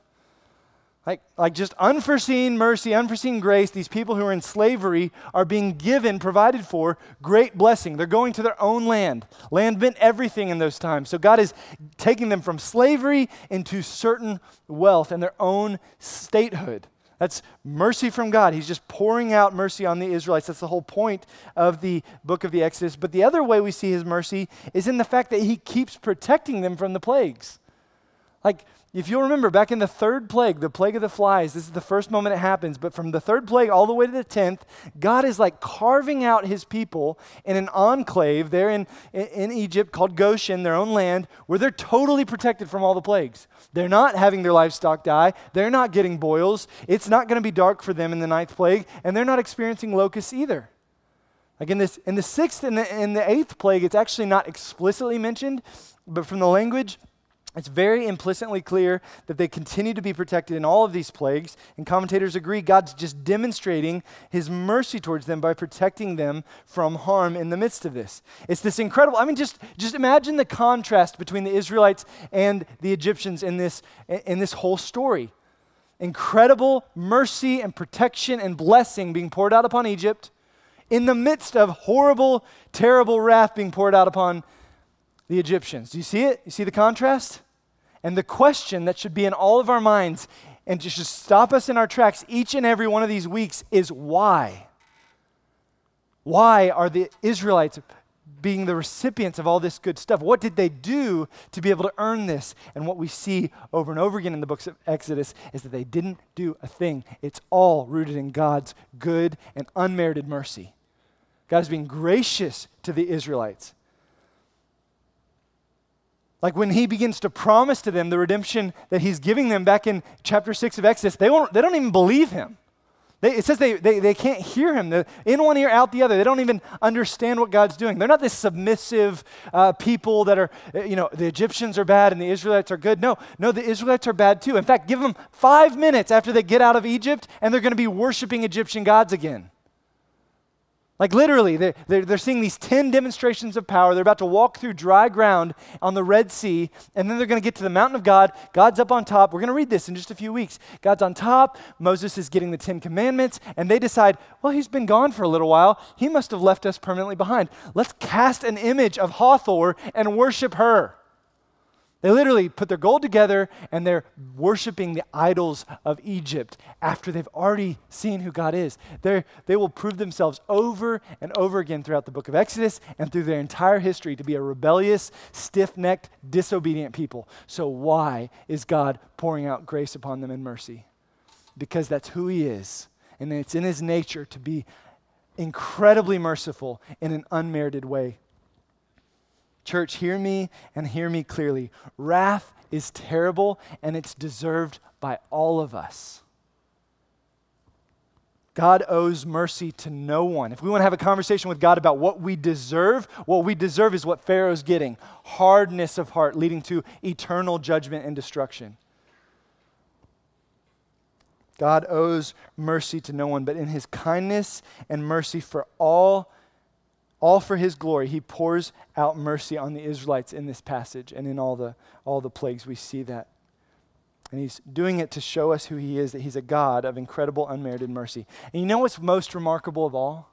Like just unforeseen mercy, unforeseen grace. These people who are in slavery are being given, provided for, great blessing. They're going to their own land. Land meant everything in those times. So God is taking them from slavery into certain wealth and their own statehood. That's mercy from God. He's just pouring out mercy on the Israelites. That's the whole point of the book of the Exodus. But the other way we see his mercy is in the fact that he keeps protecting them from the plagues. Like, if you'll remember, back in the 3rd plague, the plague of the flies, this is the first moment it happens, but from the 3rd plague all the way to the 10th, God is like carving out his people in an enclave there in Egypt called Goshen, their own land, where they're totally protected from all the plagues. They're not having their livestock die. They're not getting boils. It's not going to be dark for them in the 9th plague, and they're not experiencing locusts either. Like in the 6th and the 8th plague, it's actually not explicitly mentioned, but from the language, it's very implicitly clear that they continue to be protected in all of these plagues, and commentators agree God's just demonstrating his mercy towards them by protecting them from harm in the midst of this. It's this incredible, just imagine the contrast between the Israelites and the Egyptians in this whole story. Incredible mercy and protection and blessing being poured out upon Egypt in the midst of horrible, terrible wrath being poured out upon the Egyptians. Do you see it? You see the contrast? And the question that should be in all of our minds and just should stop us in our tracks each and every one of these weeks is why? Why are the Israelites being the recipients of all this good stuff? What did they do to be able to earn this? And what we see over and over again in the books of Exodus is that they didn't do a thing. It's all rooted in God's good and unmerited mercy. God is being gracious to the Israelites. Like when he begins to promise to them the redemption that he's giving them back in chapter 6 of Exodus, they don't even believe him. It says they can't hear him. They're in one ear, out the other. They don't even understand what God's doing. They're not this submissive people that are, the Egyptians are bad and the Israelites are good. No, the Israelites are bad too. In fact, give them 5 minutes after they get out of Egypt and they're going to be worshiping Egyptian gods again. Like literally, they're seeing these 10 demonstrations of power. They're about to walk through dry ground on the Red Sea, and then they're going to get to the mountain of God. God's up on top. We're going to read this in just a few weeks. God's on top. Moses is getting the 10 commandments, and they decide, well, he's been gone for a little while. He must have left us permanently behind. Let's cast an image of Hathor and worship her. They literally put their gold together and they're worshiping the idols of Egypt after they've already seen who God is. They will prove themselves over and over again throughout the book of Exodus and through their entire history to be a rebellious, stiff-necked, disobedient people. So why is God pouring out grace upon them in mercy? Because that's who he is. And it's in his nature to be incredibly merciful in an unmerited way. Church, hear me and hear me clearly. Wrath is terrible and it's deserved by all of us. God owes mercy to no one. If we want to have a conversation with God about what we deserve is what Pharaoh's getting. Hardness of heart leading to eternal judgment and destruction. God owes mercy to no one, but in his kindness and mercy for all all for his glory, he pours out mercy on the Israelites in this passage and in all the plagues we see that. And he's doing it to show us who he is, that he's a God of incredible unmerited mercy. And you know what's most remarkable of all?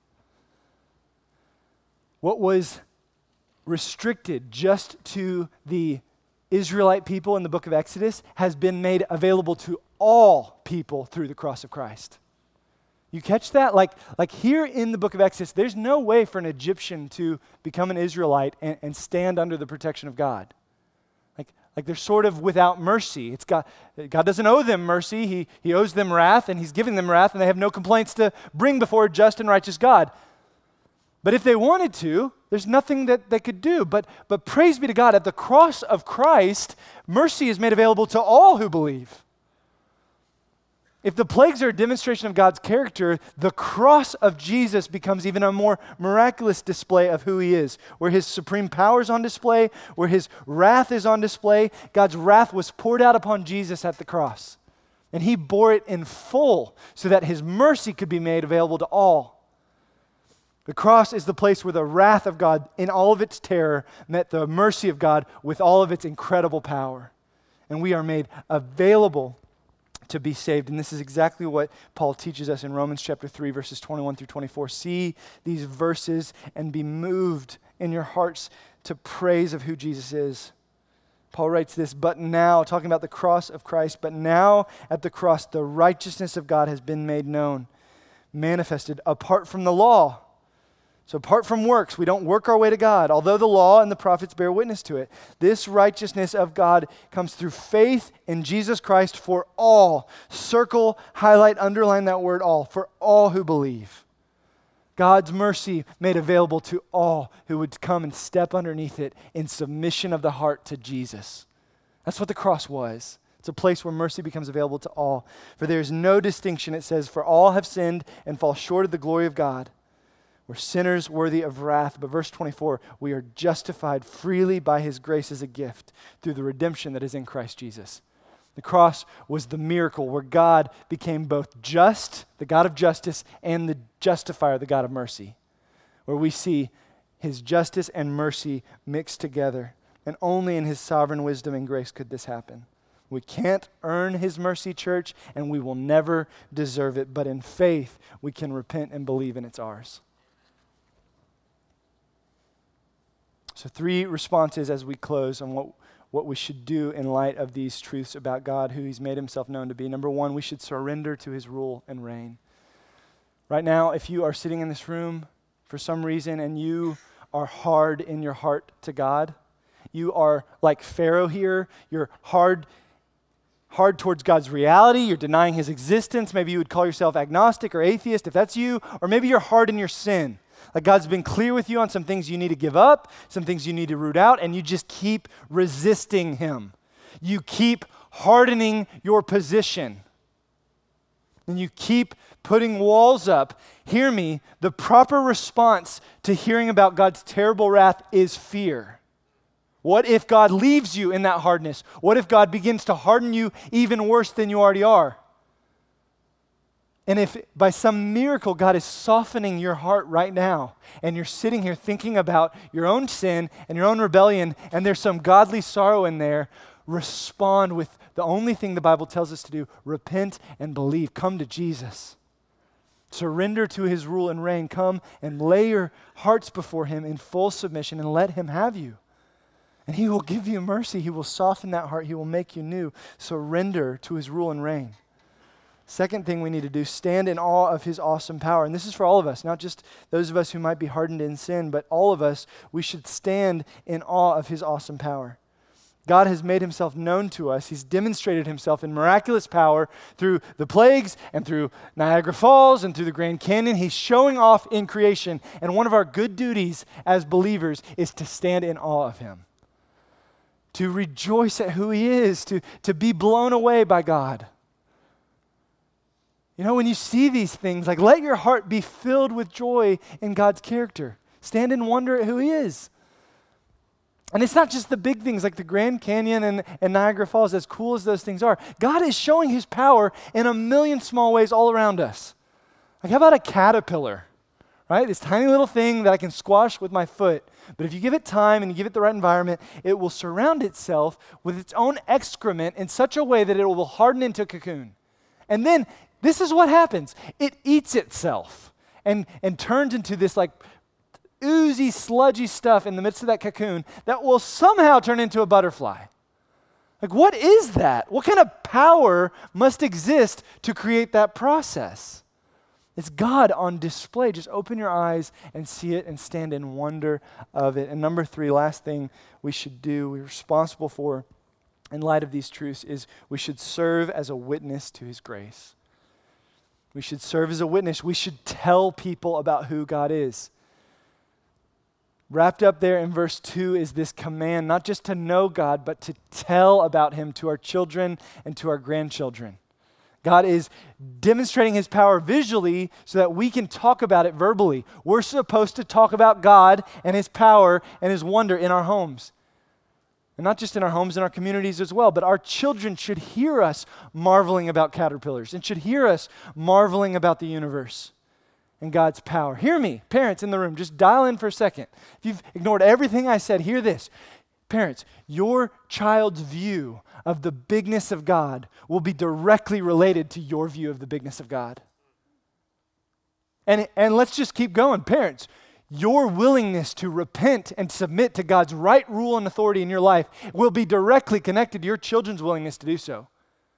What was restricted just to the Israelite people in the book of Exodus has been made available to all people through the cross of Christ. You catch that? Like here in the book of Exodus, there's no way for an Egyptian to become an Israelite and stand under the protection of God. Like they're sort of without mercy. God doesn't owe them mercy. He owes them wrath, and he's giving them wrath, and they have no complaints to bring before a just and righteous God. But if they wanted to, there's nothing that they could do. But praise be to God, at the cross of Christ, mercy is made available to all who believe. If the plagues are a demonstration of God's character, the cross of Jesus becomes even a more miraculous display of who he is, where his supreme power is on display, where his wrath is on display. God's wrath was poured out upon Jesus at the cross, and he bore it in full so that his mercy could be made available to all. The cross is the place where the wrath of God in all of its terror met the mercy of God with all of its incredible power. And we are made available to be saved. And this is exactly what Paul teaches us in Romans chapter 3, verses 21 through 24. See these verses and be moved in your hearts to praise of who Jesus is. Paul writes this, but now, talking about the cross of Christ, but now at the cross, the righteousness of God has been made known, manifested apart from the law. So apart from works, we don't work our way to God, although the law and the prophets bear witness to it. This righteousness of God comes through faith in Jesus Christ for all. Circle, highlight, underline that word all, for all who believe. God's mercy made available to all who would come and step underneath it in submission of the heart to Jesus. That's what the cross was. It's a place where mercy becomes available to all. For there is no distinction, it says, for all have sinned and fall short of the glory of God. We're sinners worthy of wrath. But verse 24, we are justified freely by his grace as a gift through the redemption that is in Christ Jesus. The cross was the miracle where God became both just, the God of justice, and the justifier, the God of mercy, where we see his justice and mercy mixed together. And only in his sovereign wisdom and grace could this happen. We can't earn his mercy, church, and we will never deserve it. But in faith, we can repent and believe, and it's ours. So 3 responses as we close on what we should do in light of these truths about God, who he's made himself known to be. Number 1, we should surrender to his rule and reign. Right now, if you are sitting in this room for some reason and you are hard in your heart to God, you are like Pharaoh here, you're hard towards God's reality, you're denying his existence, maybe you would call yourself agnostic or atheist if that's you, or maybe you're hard in your sin. Like God's been clear with you on some things you need to give up, some things you need to root out, and you just keep resisting him. You keep hardening your position. And you keep putting walls up. Hear me, the proper response to hearing about God's terrible wrath is fear. What if God leaves you in that hardness? What if God begins to harden you even worse than you already are? And if by some miracle God is softening your heart right now, and you're sitting here thinking about your own sin and your own rebellion, and there's some godly sorrow in there, respond with the only thing the Bible tells us to do: repent and believe. Come to Jesus. Surrender to his rule and reign. Come and lay your hearts before him in full submission and let him have you. And he will give you mercy. He will soften that heart. He will make you new. Surrender to his rule and reign. Second thing we need to do, stand in awe of his awesome power. And this is for all of us, not just those of us who might be hardened in sin, but all of us. We should stand in awe of his awesome power. God has made himself known to us. He's demonstrated himself in miraculous power through the plagues and through Niagara Falls and through the Grand Canyon. He's showing off in creation. And one of our good duties as believers is to stand in awe of him, to rejoice at who he is, to be blown away by God. You know, when you see these things, like, let your heart be filled with joy in God's character. Stand in wonder at who he is. And it's not just the big things like the Grand Canyon and Niagara Falls, as cool as those things are. God is showing his power in a million small ways all around us. Like, how about a caterpillar, right? This tiny little thing that I can squash with my foot. But if you give it time and you give it the right environment, it will surround itself with its own excrement in such a way that it will harden into a cocoon. And then this is what happens. It eats itself and turns into this like oozy, sludgy stuff in the midst of that cocoon that will somehow turn into a butterfly. Like, what is that? What kind of power must exist to create that process? It's God on display. Just open your eyes and see it and stand in wonder of it. And number 3, last thing we should do, we're responsible for in light of these truths, is we should serve as a witness to his grace. We should serve as a witness. We should tell people about who God is. Wrapped up there in verse 2 is this command, not just to know God, but to tell about him to our children and to our grandchildren. God is demonstrating his power visually so that we can talk about it verbally. We're supposed to talk about God and his power and his wonder in our homes. And not just in our homes, in our communities as well, but our children should hear us marveling about caterpillars and should hear us marveling about the universe and God's power. Hear me, parents in the room, just dial in for a second. If you've ignored everything I said, hear this. Parents, your child's view of the bigness of God will be directly related to your view of the bigness of God. And let's just keep going. Parents, your willingness to repent and submit to God's right rule and authority in your life will be directly connected to your children's willingness to do so.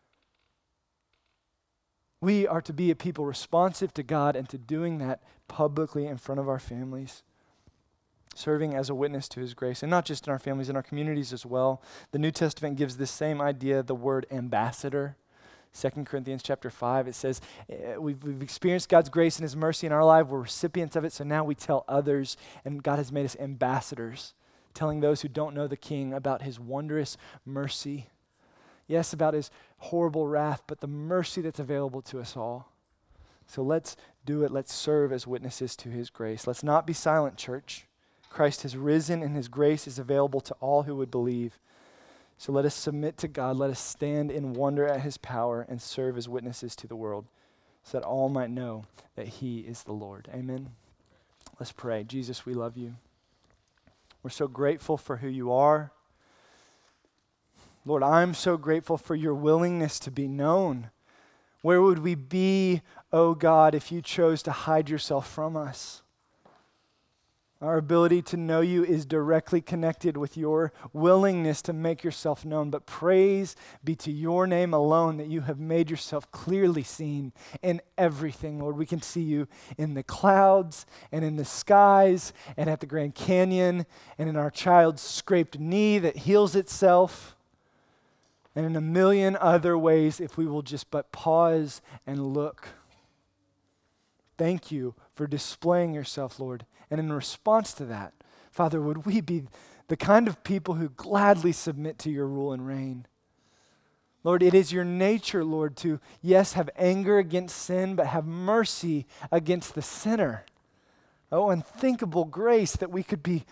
We are to be a people responsive to God and to doing that publicly in front of our families, serving as a witness to his grace, and not just in our families, in our communities as well. The New Testament gives this same idea, the word ambassador. 2 Corinthians chapter 5, it says, we've experienced God's grace and his mercy in our life. We're recipients of it, so now we tell others, and God has made us ambassadors, telling those who don't know the King about his wondrous mercy. Yes, about his horrible wrath, but the mercy that's available to us all. So let's do it. Let's serve as witnesses to his grace. Let's not be silent, church. Christ has risen and his grace is available to all who would believe. So let us submit to God. Let us stand in wonder at his power and serve as witnesses to the world so that all might know that he is the Lord. Amen. Let's pray. Jesus, we love you. We're so grateful for who you are. Lord, I'm so grateful for your willingness to be known. Where would we be, oh God, if you chose to hide yourself from us? Our ability to know you is directly connected with your willingness to make yourself known. But praise be to your name alone that you have made yourself clearly seen in everything, Lord. We can see you in the clouds and in the skies and at the Grand Canyon and in our child's scraped knee that heals itself. And in a million other ways if we will just but pause and look. Thank you for displaying yourself, Lord. And in response to that, Father, would we be the kind of people who gladly submit to your rule and reign? Lord, it is your nature, Lord, to, yes, have anger against sin, but have mercy against the sinner. Oh, unthinkable grace that we could be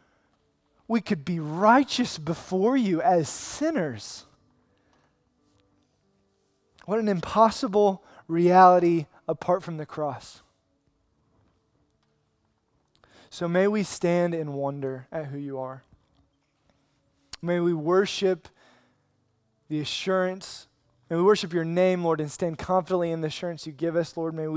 righteous before you as sinners. What an impossible reality apart from the cross. So may we stand in wonder at who you are. May we worship the assurance. May we worship your name, Lord, and stand confidently in the assurance you give us, Lord. May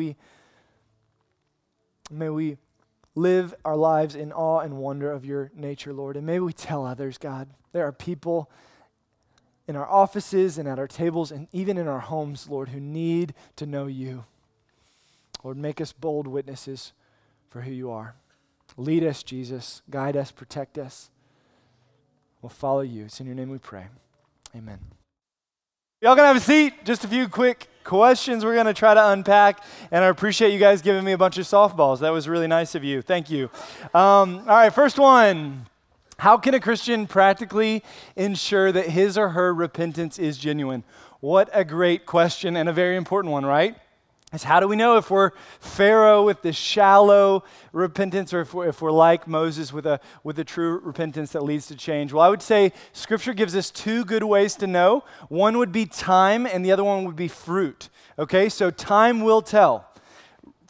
we live our lives in awe and wonder of your nature, Lord. And may we tell others, God, there are people in our offices and at our tables and even in our homes, Lord, who need to know you. Lord, make us bold witnesses for who you are. Lead us, Jesus. Guide us, protect us. We'll follow you. It's in your name we pray. Amen. Y'all can have a seat. Just a few quick questions we're going to try to unpack, and I appreciate you guys giving me a bunch of softballs. That was really nice of you. Thank you. All right, first one. How can a Christian practically ensure that his or her repentance is genuine? What a great question and a very important one, right? It's how do we know if we're Pharaoh with the shallow repentance or if we're like Moses with a true repentance that leads to change? Well, I would say Scripture gives us two good ways to know. One would be time and the other one would be fruit. Okay, so time will tell.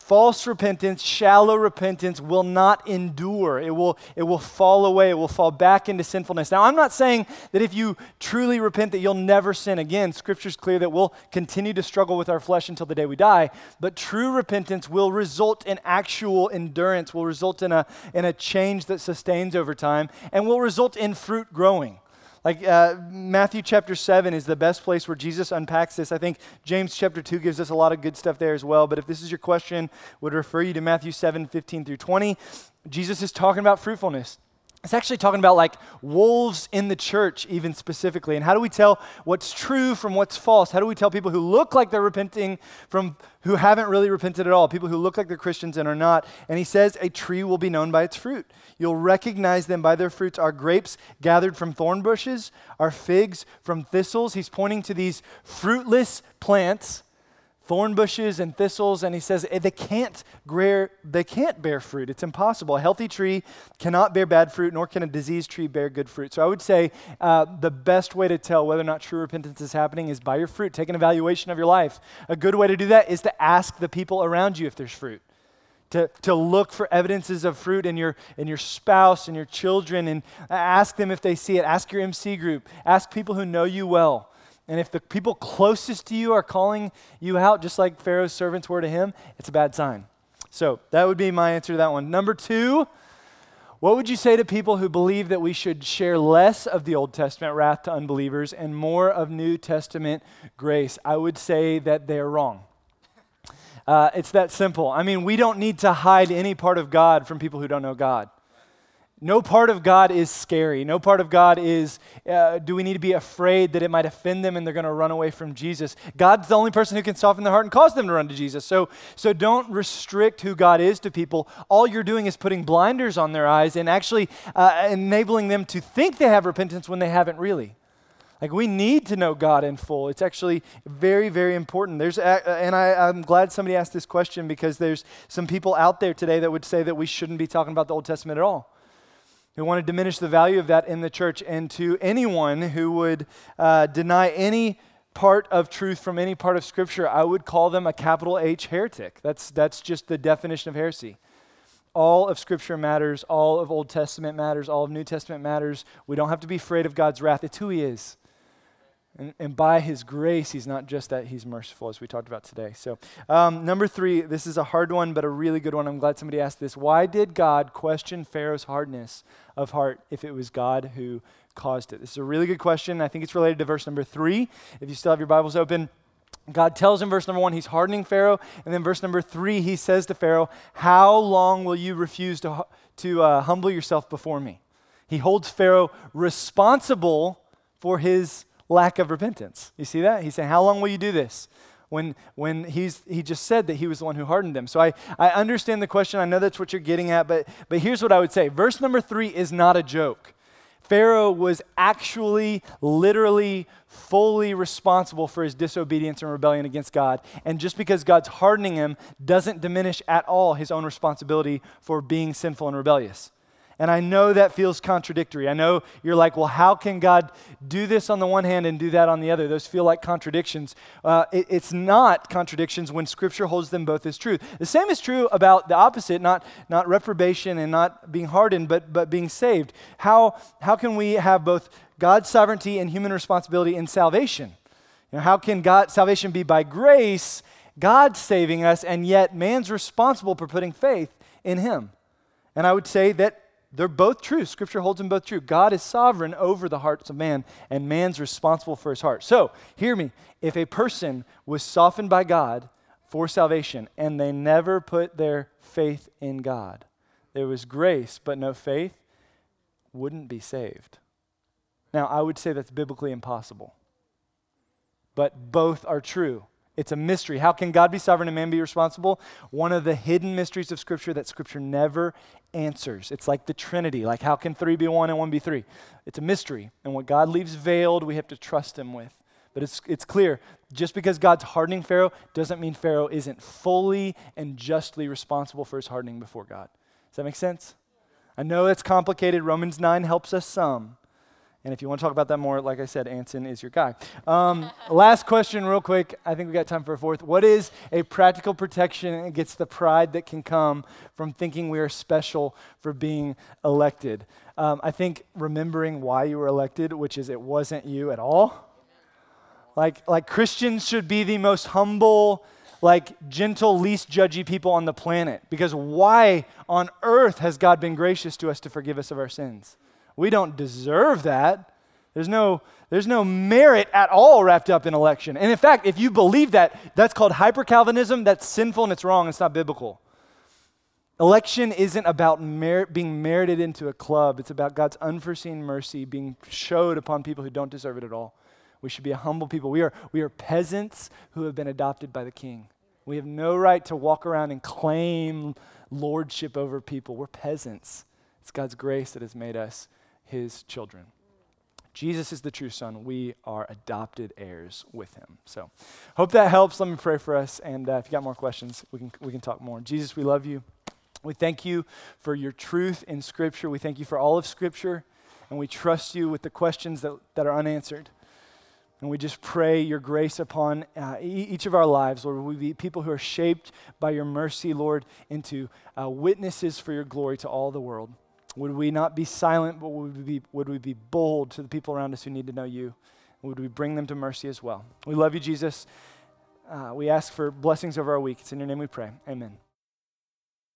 False repentance, shallow repentance will not endure. It will fall away. It will fall back into sinfulness. Now, I'm not saying that if you truly repent that you'll never sin again. Scripture's clear that we'll continue to struggle with our flesh until the day we die. But true repentance will result in actual endurance, will result in a change that sustains over time, and will result in fruit growing. Like Matthew chapter 7 is the best place where Jesus unpacks this. I think James chapter 2 gives us a lot of good stuff there as well. But if this is your question, would refer you to Matthew 7, 15 through 20. Jesus is talking about fruitfulness. It's actually talking about like wolves in the church even specifically. And how do we tell what's true from what's false? How do we tell people who look like they're repenting from who haven't really repented at all? People who look like they're Christians and are not. And he says a tree will be known by its fruit. You'll recognize them by their fruits. Are grapes gathered from thorn bushes? Are figs from thistles? He's pointing to these fruitless plants, thorn bushes and thistles, and he says they can't bear fruit. It's impossible. A healthy tree cannot bear bad fruit, nor can a diseased tree bear good fruit. So I would say the best way to tell whether or not true repentance is happening is by your fruit. Take an evaluation of your life. A good way to do that is to ask the people around you if there's fruit. To look for evidences of fruit in your spouse and your children, and ask them if they see it. Ask your MC group. Ask people who know you well. And if the people closest to you are calling you out, just like Pharaoh's servants were to him, it's a bad sign. So that would be my answer to that one. Number 2, what would you say to people who believe that we should share less of the Old Testament wrath to unbelievers and more of New Testament grace? I would say that they're wrong. It's that simple. I mean, we don't need to hide any part of God from people who don't know God. No part of God is scary. No part of God is, do we need to be afraid that it might offend them and they're going to run away from Jesus? God's the only person who can soften their heart and cause them to run to Jesus. So don't restrict who God is to people. All you're doing is putting blinders on their eyes and actually enabling them to think they have repentance when they haven't really. Like, we need to know God in full. It's actually very, very important. I'm glad somebody asked this question, because there's some people out there today that would say that we shouldn't be talking about the Old Testament at all. Who want to diminish the value of that in the church. And to anyone who would deny any part of truth from any part of Scripture, I would call them a capital H heretic. That's just the definition of heresy. All of Scripture matters. All of Old Testament matters. All of New Testament matters. We don't have to be afraid of God's wrath. It's who he is. And by his grace, he's not just that, he's merciful, as we talked about today. So number 3, this is a hard one, but a really good one. I'm glad somebody asked this. Why did God question Pharaoh's hardness of heart if it was God who caused it? This is a really good question. I think it's related to verse number 3. If you still have your Bibles open, God tells in verse number 1, he's hardening Pharaoh. And then verse number 3, he says to Pharaoh, how long will you refuse to humble yourself before me? He holds Pharaoh responsible for his lack of repentance. You see that? He's saying, how long will you do this? When he just said that he was the one who hardened them. So I understand the question. I know that's what you're getting at, but here's what I would say. Verse number 3 is not a joke. Pharaoh was actually, literally, fully responsible for his disobedience and rebellion against God. And just because God's hardening him doesn't diminish at all his own responsibility for being sinful and rebellious. And I know that feels contradictory. I know you're like, well, how can God do this on the one hand and do that on the other? Those feel like contradictions. It's not contradictions when Scripture holds them both as truth. The same is true about the opposite, not reprobation and not being hardened, but being saved. How can we have both God's sovereignty and human responsibility in salvation? You know, how can salvation be by grace, God saving us, and yet man's responsible for putting faith in him? And I would say that they're both true. Scripture holds them both true. God is sovereign over the hearts of man, and man's responsible for his heart. So, hear me. If a person was softened by God for salvation, and they never put their faith in God, there was grace but no faith, wouldn't be saved. Now, I would say that's biblically impossible. But both are true. It's a mystery. How can God be sovereign and man be responsible? One of the hidden mysteries of Scripture that Scripture never answers. It's like the Trinity. Like, how can 3 be 1 and 1 be 3? It's a mystery. And what God leaves veiled, we have to trust him with. But it's clear. Just because God's hardening Pharaoh doesn't mean Pharaoh isn't fully and justly responsible for his hardening before God. Does that make sense? I know it's complicated. Romans 9 helps us some. And if you want to talk about that more, like I said, Anson is your guy. Last question real quick. I think we got time for a fourth. What is a practical protection against the pride that can come from thinking we are special for being elected? I think remembering why you were elected, which is it wasn't you at all. Like Christians should be the most humble, gentle, least judgy people on the planet. Because why on earth has God been gracious to us to forgive us of our sins? We don't deserve that. There's no merit at all wrapped up in election. And in fact, if you believe that, that's called hyper-Calvinism. That's sinful and it's wrong. It's not biblical. Election isn't about being merited into a club. It's about God's unforeseen mercy being showed upon people who don't deserve it at all. We should be a humble people. We are peasants who have been adopted by the King. We have no right to walk around and claim lordship over people. We're peasants. It's God's grace that has made us his children. Jesus is the true Son. We are adopted heirs with him. So hope that helps. Let me pray for us. And if you got more questions, we can talk more. Jesus, we love you. We thank you for your truth in Scripture. We thank you for all of Scripture. And we trust you with the questions that are unanswered. And we just pray your grace upon each of our lives, Lord. We be people who are shaped by your mercy, Lord, into witnesses for your glory to all the world. Would we not be silent, but would we be bold to the people around us who need to know you? Would we bring them to mercy as well? We love you, Jesus. We ask for blessings over our week. It's in your name we pray. Amen.